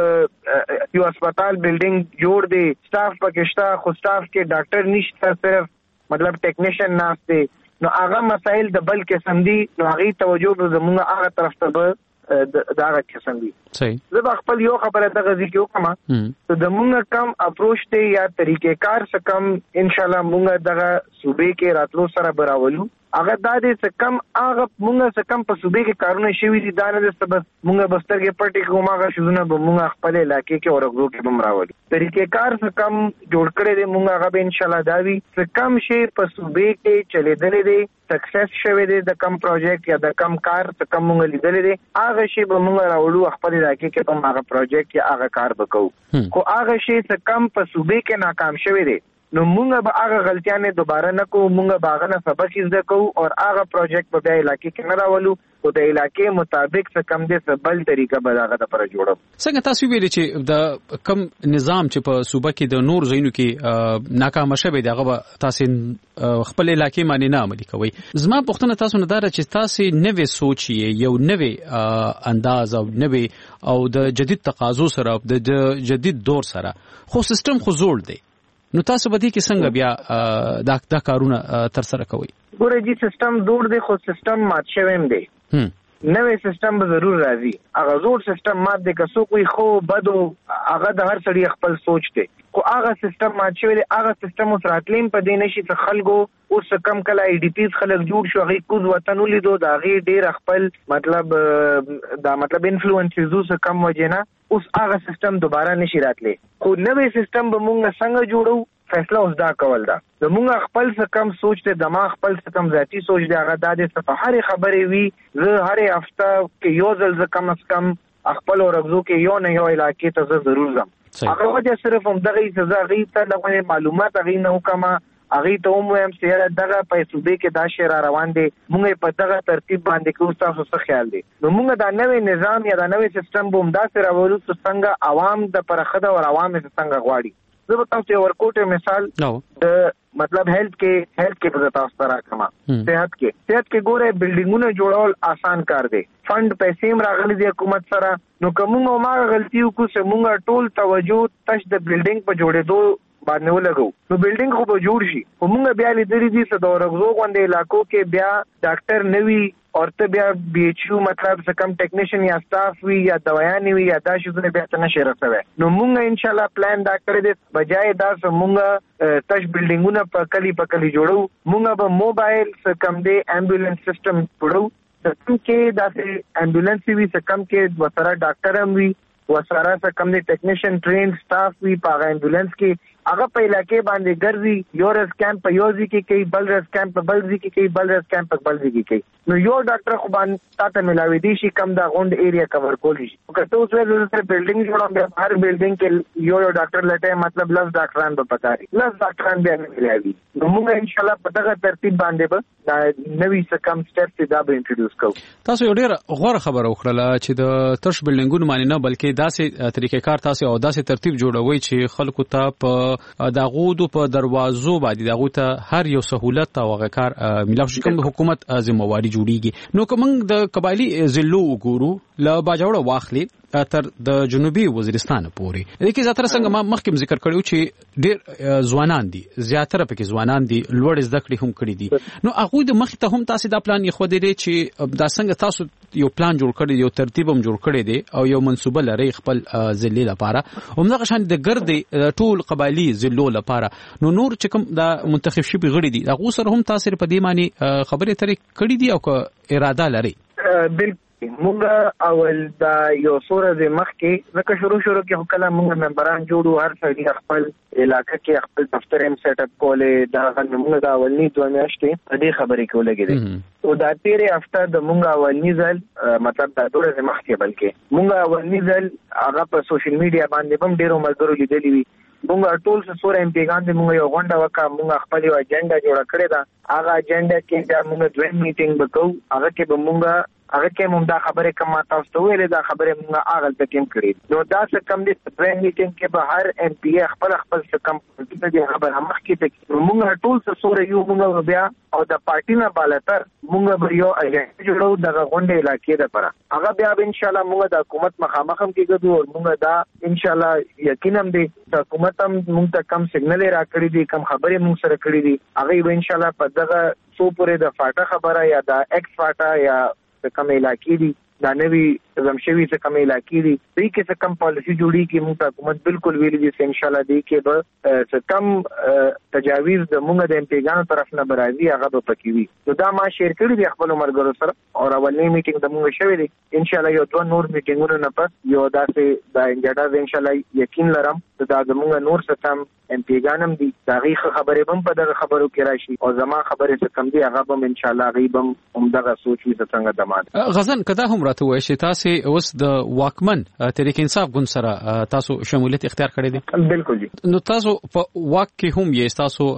یو هسپتال بلډینګ جوړ دی سټاف پکشتا خو سټاف کې ډاکټر نشته صرف مطلب ټیکنیشن ناشته نو هغه مسائل د بل قسم دي نو هغه توجه زموږ هغه طرف ته دا قسم دي صحیح زه خپل یو خبره د غزي کې وکما ته د مونږ کم اپروچ ته یا طریقې کار څخه کم ان شاء الله مونږ دغه صوبې کې راتلو سره براولو هغه د دې څخه کم هغه مونږ څخه کم په صوبې کې کارونه شوي دي دا نه سبب مونږ بستر کې پټي کومه شوونه به مونږ خپل علاقې کې اورګو کې بمراولو طریقې کار څخه کم جوړ کړی دی مونږ هغه به ان شاء الله داوی څخه کم شي په صوبې کې چلیدلې دي سکسس شوه دي د کم پروجیکټ یا د کم کار څخه کم مونږ لیدلې دي هغه شی به مونږ راوړو خپل علاقې کې په هغه پروجیکټ یا هغه کار وکړو خو هغه شی څخه کم په صوبې کې ناکام شوه دي نو مونږ به هغه غلطیاں دوباره نه کوو مونږ به هغه نه سبق زده کوو او هغه پروجیکټ په بیا علاقې کې نه راولو او د علاقې مطابق څه کم دي بل طریقه به هغه د پر جوړو څنګه تاسو ویلي چې د کم نظام چې په صوبه کې د نور زینو کې ناکام شوه دی هغه تاسو خپل علاقې باندې نه عملي کوي زما پوښتنه تاسو نه دار چې تاسو نوې سوچ یو نوې انداز او نوې او د جدید تقاضو سره د جدید دور سره خو سیستم خو زوړ دی نو تاسو به دې کې څنګه بیا دا کارونه تر سره کوي ګوره جی سیستم جوړ دی خو سیستم مات شویم دی نوې سیستم به ضرور راځي هغه زوړ سیستم مات دی که څوک وي خو بدو هغه د هر سړي خپل سوچ دی خو هغه سیستم مات شوی دی هغه سیستم اوس راتلیم په دې نشي چې خلکو اوس کم کله آی ډی پیز خلک جوړ شو هغه کوز وطن ولیدو دا غي ډیر خپل مطلب انفلوئنسز اوس کم وجنه اوس هغه سیستم دوباره نشي راتلی خو نوې سیستم به مونږ څنګه جوړو فیصله اوس دا کول دا زمونږ خپل څه کم سوچ ته دماغ خپل څه کم ذاتی سوچ دی هغه د دې هر خبرې وی زه هر هفته کې یو ځل ز کم از کم خپل اورګزو کې یو نه یو علاقې ته زه ضرور ځم هغه وجه صرف هم دغه سزا غي ته د معلومات غي نه وکما هغه ته هم سره دغه په صوبې کې دا شی را روان دي مونږ په دغه ترتیب باندې کوو تاسو څه خیال دي نو مونږ دا نوې نظام یا دا نوې سیستم بوم دا سره ورو څنګه عوام د پرخده او عوام څنګه غواړي زه به تاسو ورکوټه مثال د مطلب هیلث کې په تاسو سره کما صحت کې ګوره بلډینګونه جوړول آسان کار دی فند پیسې راغلي دی حکومت سره نو کومه ما غلطي وکړو چې مونږ ټول توجه تش د بلډینګ په جوړېدو باندې ولګو نو بلډینګ خو به جوړ شي خو مونږ بیا لیدلې دي چې د اورګزو غونډې علاقو کې بیا ډاکټر نوي اور ته بیا بی ایچ یو مطلب څه کم ټیکنیشن یا سټاف وی یا دوايان وی یا دا شیزونه بیا څنګه شي رسوي نو مونږ ان شاء الله پلان دا کړی دی بجای دا مونږ تش بلډینګونه په کلی جوړو مونږ به موبایل څه کم دی امبولانس سیستم جوړو څه کې دا امبولانس وی څه کم کې وسره ډاکټر هم وی وسره څه کم دی ټیکنیشن ټرین سټاف وی په امبولانس کې هغه په علاقې باندې ګرځي یو رس کیمپ په یو ځای کې کوي بل رس کیمپ په بل ځای کې کوي بل رس کیمپ په بل ځای کې کوي نو یو ډاکټر خو باندې تاسو ملاوي دي شي کم دا غونډ ایریا کور کول شي کته اوس ولې سره بلډینګ جوړوم بیا هر بلډینګ کې یو ډاکټر لټه مطلب لږ ډاکټران به پکاري لږ ډاکټران بیا ملاوي نو موږ ان شاء الله په دغه ترتیب باندې به دا نوې څه کم سټپ دا به انټروډوس کوو تاسو یو ډیر غوړه خبره وکړه چې د ترش بلډینګونو باندې نه بلکې داسې طریقې کار تاسو او داسې ترتیب جوړوي چې خلکو ته په په دغه په دروازو باندې دغه ته هر یو سہولت او غکار ملي شي کوم حکومت ذمہواری جوړیږي نو کوم د قبایلی ضلعو وګورو لا باجوړه واخلي تر د جنوبي وزیرستان پورې د کې زیاتره څنګه ما مخکې ذکر کړیو چې ډېر ځوانان دي زیاتره پکې ځوانان دي لوړ زده کړې هم کړې دي نو هغه د مخ ته هم تاسو دا پلان یې خو دې چې دا څنګه تاسو یو پلان جوړ کړی یو ترتیب هم جوړ کړی دی او یو منسوبه لري خپل ضلع لپاره همدغه شان د ګرد ټول قبایلی ضلعو لپاره نو نور چې کوم دا منتخب شوي غړي دي هغه سره هم تاسو په دې معنی خبرې ترې کړې دي او که اراده لري بالکل مونږ اول دا یو سوره د مخ کې زکه شروع کې کله مونږ ممبران جوړو هر څړي خپل علاقې کې خپل دفتر هم سیټ اپ کولې دا مونږ دا اولنی دوه میاشتې په دې خبرې کې ولګېدې او دا تیرې هفته د مونږ اولنی ځل مطلب دا ډوره د مخ کې بلکې مونږ اولنی ځل هغه په سوشل میډیا باندې هم ډیرو ملګرو لیدلې وي مونږ ټول سوره امپیګان د مونږ یو غونډه وکړه مونږ خپل یو اجنډا جوړ کړی دا هغه اجنډا کې دا مونږ دوه میټینګ وکړو هغه کې به مونږ هغه کې مونږ دا خبره کوم تاسو ته ویلې دا خبره مونږ هغه ته ټیم کړی نو دا څه کم دي په میټینګ کې به هر ام پی خپل څه کم دې خبره مخ کې ته مونږ ټول سوره یو مونږ بیا او د پارټي نه بالاتر مونږ به یو اجنډا جوړو د غونډې علاقې لپاره هغه بیا ان شاء الله مونږ د حکومت مخامخ هم کېږو او مونږ دا ان شاء الله یقینا د حکومت هم مونږ ته کم سیګنل راکړي دي کم خبرې مونږ سره کړې دي هغه ان شاء الله په دغه سو پورې د فاټا خبره یا د ایکس فاټا یا کم علاقې دي دا نوی زمشوي څه کم علاقې دي دې کې څه کم پالیسی جوړي کې موږ حکومت بالکل ویلي دي ان شاء الله دې کې به څه کم تجاویز د موږ د امپیګانو طرف نه برازي هغه به پکې وي نو دا ما شیر کړی دی خپل مرګرو سره او اولنی میټینګ د موږ شوی دی ان شاء الله یو دوه نور میټینګونه نه پس یو داسې دا انجاډا ان شاء الله یقین لرم دا د موږ نور څه کم امپیګانم دي دا غي خبرې هم په دغه خبرو کې راشي او زما خبرې څه کم دي هغه به ان شاء الله غیبم هم دغه سوچ وي څنګه دمات غزن کدا هم راته وای شي تاسو اوس د واکمن تحریک انصاف ګوند سره تاسو شمولیت اختیار کړی دی بالکل جی نو تاسو په واک کې هم یې تاسو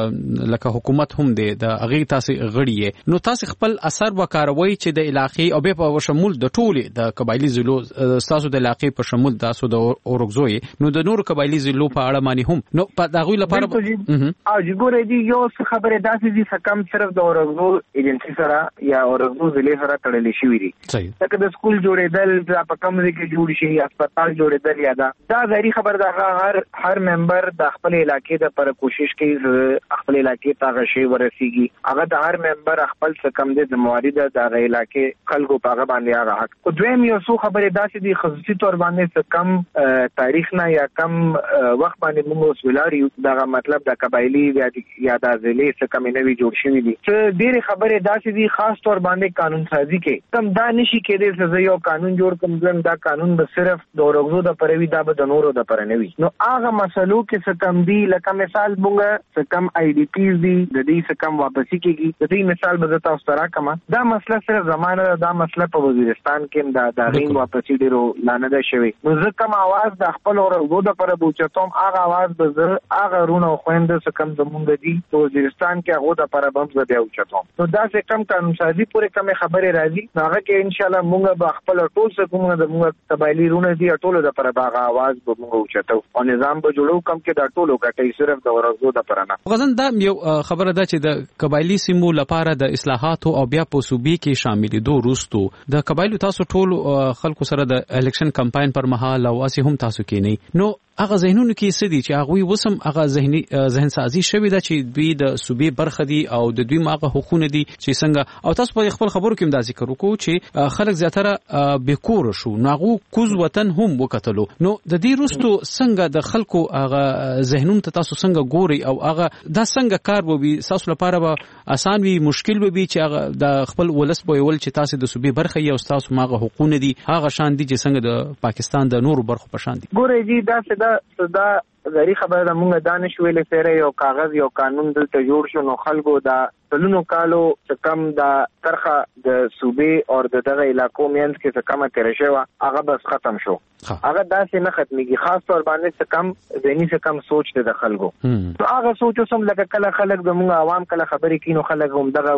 لکه حکومت هم دی د اغه تاسو غړي نو تاسو خپل اثر وکاروي چې د علاقې او به په شمول د ټوله د قبایلی ضلعو تاسو د علاقې په شمول تاسو د اورګزوي نو د نور قبایلی ضلعو په اړه معنی هم نو په دغه لپاره او جګورې دی یو خبره داسې دي سکم صرف د اورګزو ایجنسی سره یا اورګزو ضلع سره تړلې شوې دي لکه د سکول جوړېدل د په کوم ځای کې جوړ شي هسپتال جوړېدل یا دا ظاهري خبر ده هر ممبر د خپل علاقې د پر کوشش کوي خپل علاقې ته غشي ورسیږي هغه د هر ممبر خپل څه کم دي ذمہواری ده د علاقې خلکو په هغه باندې هغه حق او دویم یو څو خبره داسې دي خصوصي تور باندې څه کم تاریخ نه یا کم وخت باندې موږ وسولاري دا مطلب د قبایلی یا د ضلع څه کم نوي جوړ شوی دي چې ډېر خبره داسې دي خاص تور باندې قانون سازي کې کم دا نشي کېدای چې یو قانون جوړ کوم ځکه دا قانون به صرف د اورګزو د پروي دا به د نورو د پر نه وي نو هغه مسلو کې څه کم دي لکه مثال مونږ څه کم آی ډی پیز دي د دې څه کم واپسی کېږي د دې مثال به تاسو سره کما دا مسله صرف زمانه دا مسله په وزیرستان کې دا غین واپسی ډیرو لانه ده شوی نو ځکه کوم आवाज د خپل اورګزو د پر بوچتوم هغه आवाज به زه هغه رونه خويند څه کم زمونږ دي په وزیرستان کې هغه د پر بم زده او چتوم نو دا څه کم قانون سازي پورې کم خبره راځي هغه کې ان شاء الله مونږ به خپل ټول څه کومه د موږ قبایلی رونه دي ټول د پر باغ आवाज به موږ اوچتو او نظام به جوړو کم کې دا ټولو کټي صرف د ورغزو د پرانه غزن دا یو خبره ده چې د قبایلی سیمو لپاره د اصلاحاتو او بیا په صوبې کې شامل دي روستو د قبایلو تاسو ټول خلکو سره د الیکشن کمپاین پر مهال او اسی هم تاسو کې نه نو هغه ذهنونو کې سدي چې هغه وسم هغه ذهن سازي شوی دا چې دوی د صوبې برخه دي او د دوی ماغه حقوق دي چې څنګه او تاسو په خپل خبرو کې هم دا ذکر وکړو چې خلک زیاتره بیکور شو ناغو کوز وطن هم وکټلو نو د دې رستو څنګه د خلکو هغه ذهنونو ته تاسو څنګه ګوري او هغه دا څنګه کار وبي تاسو لپاره به آسان وي مشکل وبي چې هغه د خپل ولس په ول چې تاسو د صوبې برخه یو تاسو ماغه حقوق دي هغه شان دي چې څنګه د پاکستان د نورو برخو په شان دي ګورې جی دا غری خبره د مونږ دانش ویلې سره یو کاغذ یو قانون دلته جوړ شو نو خلکو دا تلونو کالو چې کم دا ترخه د صوبې او دغه علاقو مینس کې څه کم تیر شو هغه بس ختم شو هغه داسې نه ختميږي خاص طور باندې څه کم ذهني څه کم سوچ د خلکو هغه سوچو سم لکه کله خلک د مونږ عوام کله خبرې کینو خلک هم دغه وي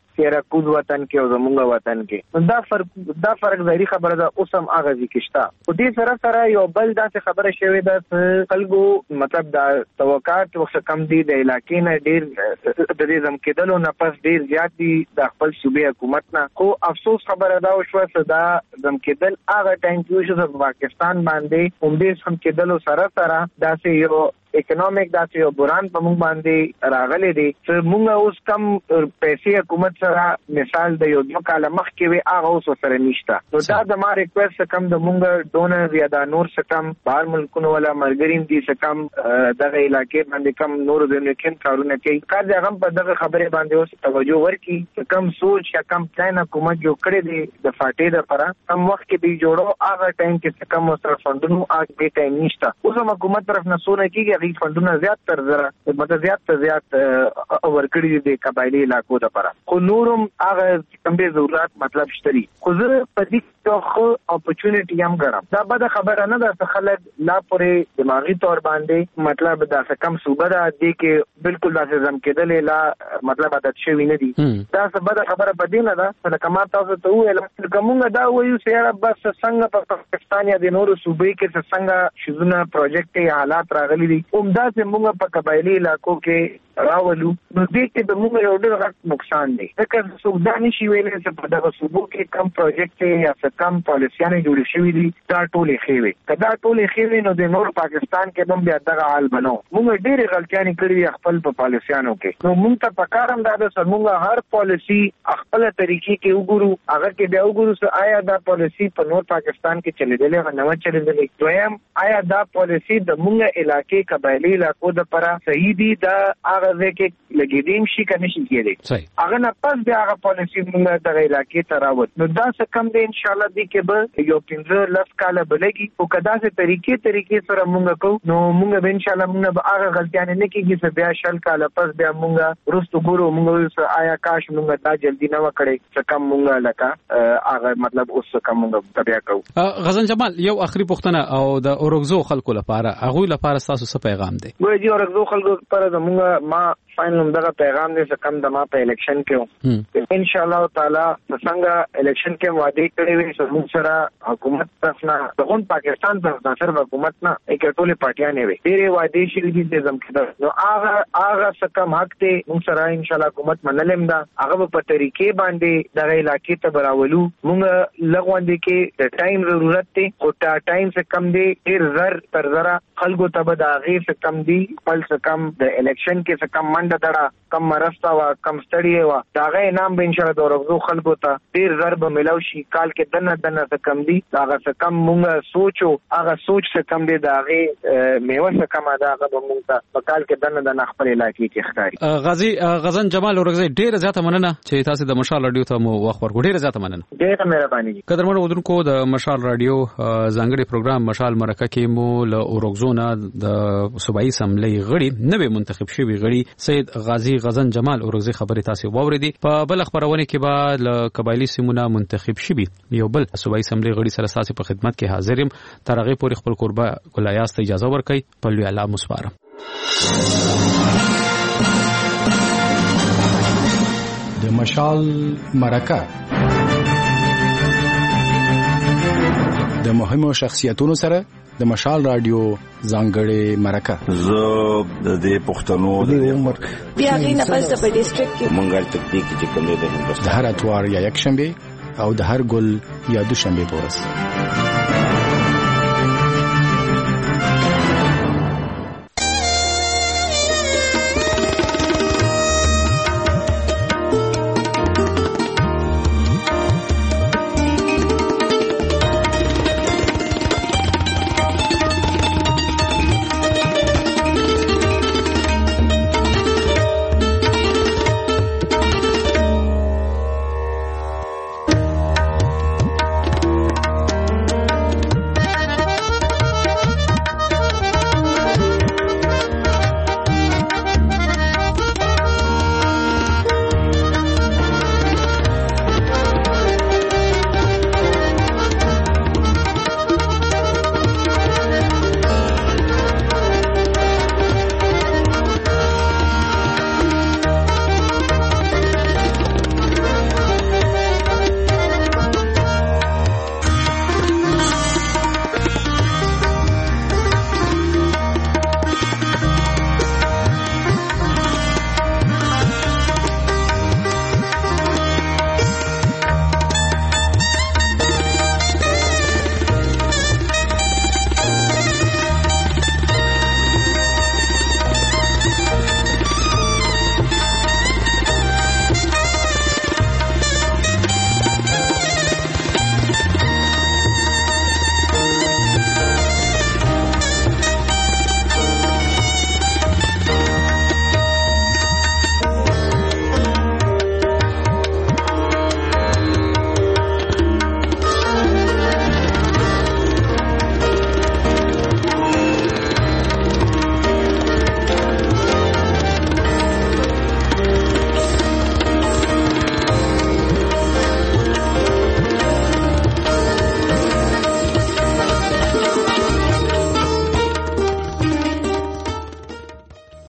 سیراکوز وطن کې او زمونږ وطن کې دا فرق ظاهري خبره ده. اوس هم هغه ځکه شته. خو دې سره یو بل داسې خبره شوې ده خلکو مطلب دا توقعات وخت کم دي د علاقې نه ډیر د دې زم کېدلو نه پس ډیر زیات دي د خپل صوبې حکومت نه. خو افسوس خبره دا وشوه چې دا زم کېدل هغه ټایم کې وشو د پاکستان باندې هم دې سم کېدلو سره داسې یو اکونومیک داسې یو بوران په موږ باندې راغلی دی چې موږ اوس کم پیسې حکومت سره مثال د یو 2 کال مخکې وي هغه اوس سره نشته. نو دا د ما ریکوست کم د موږ ډونر یا د نور څخه کم بهر ملکونو ولا ملګرین دي څخه کم دغه علاقې باندې کم نور د نیکن کارونه کوي کار دغه په دغه خبره باندې اوس توجه ورکړي کم سوچ یا کم پلان حکومت جو کړی دی د فاټې لپاره کم وخت کې دی جوړو هغه ټایم کې کم سره فندونو هغه ټایم نشته. اوس حکومت طرف نه سونه کیږي فندونه زیات تر زره مطلب زیات ورکړي دي قبایلی علاقو لپاره. خو نورم هغه کم به ضرورت مطلب شتري. خو زه په دې خو اپورتونټی هم ګرام. دا به خبره نه ده چې خلک لا پورې دماغي تور باندې مطلب دا کم صوبه ده دي کې بالکل داسې زم کېدل لا مطلب عادت شوی نه دي. دا څه خبره بدې نه ده چې کما تاسو ته ویل کومه دا وایو چې بس څنګه په پاکستان یا د نورو صوبې کې څنګه شذونه پروجیکټ یا حالات راغلي دي دا چې موږ په قبایلی علاقو کې راولو نو دې کې د موږ یو ډېر نقصان دی. ځکه څوک دا نشي ویلی چې په دغه صوبو کې کم پروجیکټ یا کم پالیسیانې جوړې شوي دي دا ټولې ښې وي. که دا ټولې ښې وي نو د نور پاکستان کې هم بیا دغه حال بنو. موږ ډېرې غلطیانې کړې دي خپل په پالیسیانو کې. نو موږ ته پکار هم دا ده چې موږ هر پالیسي خپل طریقې کې وګورو هغه کې بیا وګورو چې آیا دا پالیسي په نور پاکستان کې چلېدلې او نه چلېدلې. دویم آیا دا پالیسي د موږ علاقې قبایلی علاقو د لپاره صحیح دي دا هغه کې لګیدیم شي کنه شي کېږي هغه نه پس بیا هغه پالیسي موږ د علاقې ته راوړو. نو دا څه کم دی ان شاء الله دې کې به یو 15 کال بلګي او کدا سه طریقې سره موږ کو نو موږ به ان شاء الله موږ به هغه غلطیاں نه کیږي چې بیا شل کال پس بیا موږ رستو ګورو موږ آیا کاش موږ دا جلدی نه وکړي چې کم موږ لکه هغه مطلب اوس کم موږ بیا کو. غزن جمال یو اخري پوښتنه او د اورګزو خلکو لپاره هغه لپاره تاسو څه پیغام دی؟ ګویا جی اورګزو خلکو لپاره زموږ ما فاینل دغه پیغام دی چې کم د ما په الیکشن کې ان شاء الله تعالی څنګه الیکشن کې وعده کړی وي چې موږ سره حکومت طرفنا دغه پاکستان طرفنا سره حکومت نه یک ټوله پارټیاں نه وي ډېرې وعده شي دي زم کې نو هغه څه کم حق دی موږ سره ان شاء الله حکومت منلم دا هغه په طریقې باندې دغه علاقې ته براولو موږ لغوندې کې د ټایم ضرورت دی او ټایم څخه کم دی ډېر زر تر زره خلکو ته به د هغې څه کم دي خپل څه کم د الیکشن کې څه کم منډه دړه کم مرسته وه کم ستړې وه د هغه انعام به انشاءالله د اورګزو خلکو ته ډېر زر به میلاو شي. کال کې دنه څه کم دي د هغه څه کم مونږ سوچو هغه سوچ څه کم دی د هغې میوه څه کمه ده هغه به مونږ ته په کال کې دنه خپل علاقې کې ښکاري. غزن جمال اورګزی ډېره زیاته مننه چې تاسو د مشال راډیو ته مو وخت ورکړو. ډېره زیاته مننه. ډېره مهرباني. قدرمنو اودونکو د مشال راډیو ځانګړي پروګرام مشال مرکه کې مو له اورګزو نه د صوبایي اسمبلی غړي نوې منتخب شوي غړي سید غازی غزن جمال اورګزی خبرې تاسو واوریدي. په بل خبرونه کې بعد له قبایلی سیمونه منتخب شوي یو بل صوبایي اسمبلی غړي سره تاسو په خدمت کې حاضر یم. تر هغه پورې خپل قربا ګلایاست اجازه ورکړئ. په لوی الله مسپارم. د مشال مرکه د مهمو شخصیتونو سره د مشال راډیو ځانګړې مرکه زه د دې پښتنو د عمر بیا غینه پس په ډیسټریکټ کې منګل تکنیک چې کوم د هندوستان د هر اتوار یا یک شنبه او د هر ګل یا دوشنبه پورس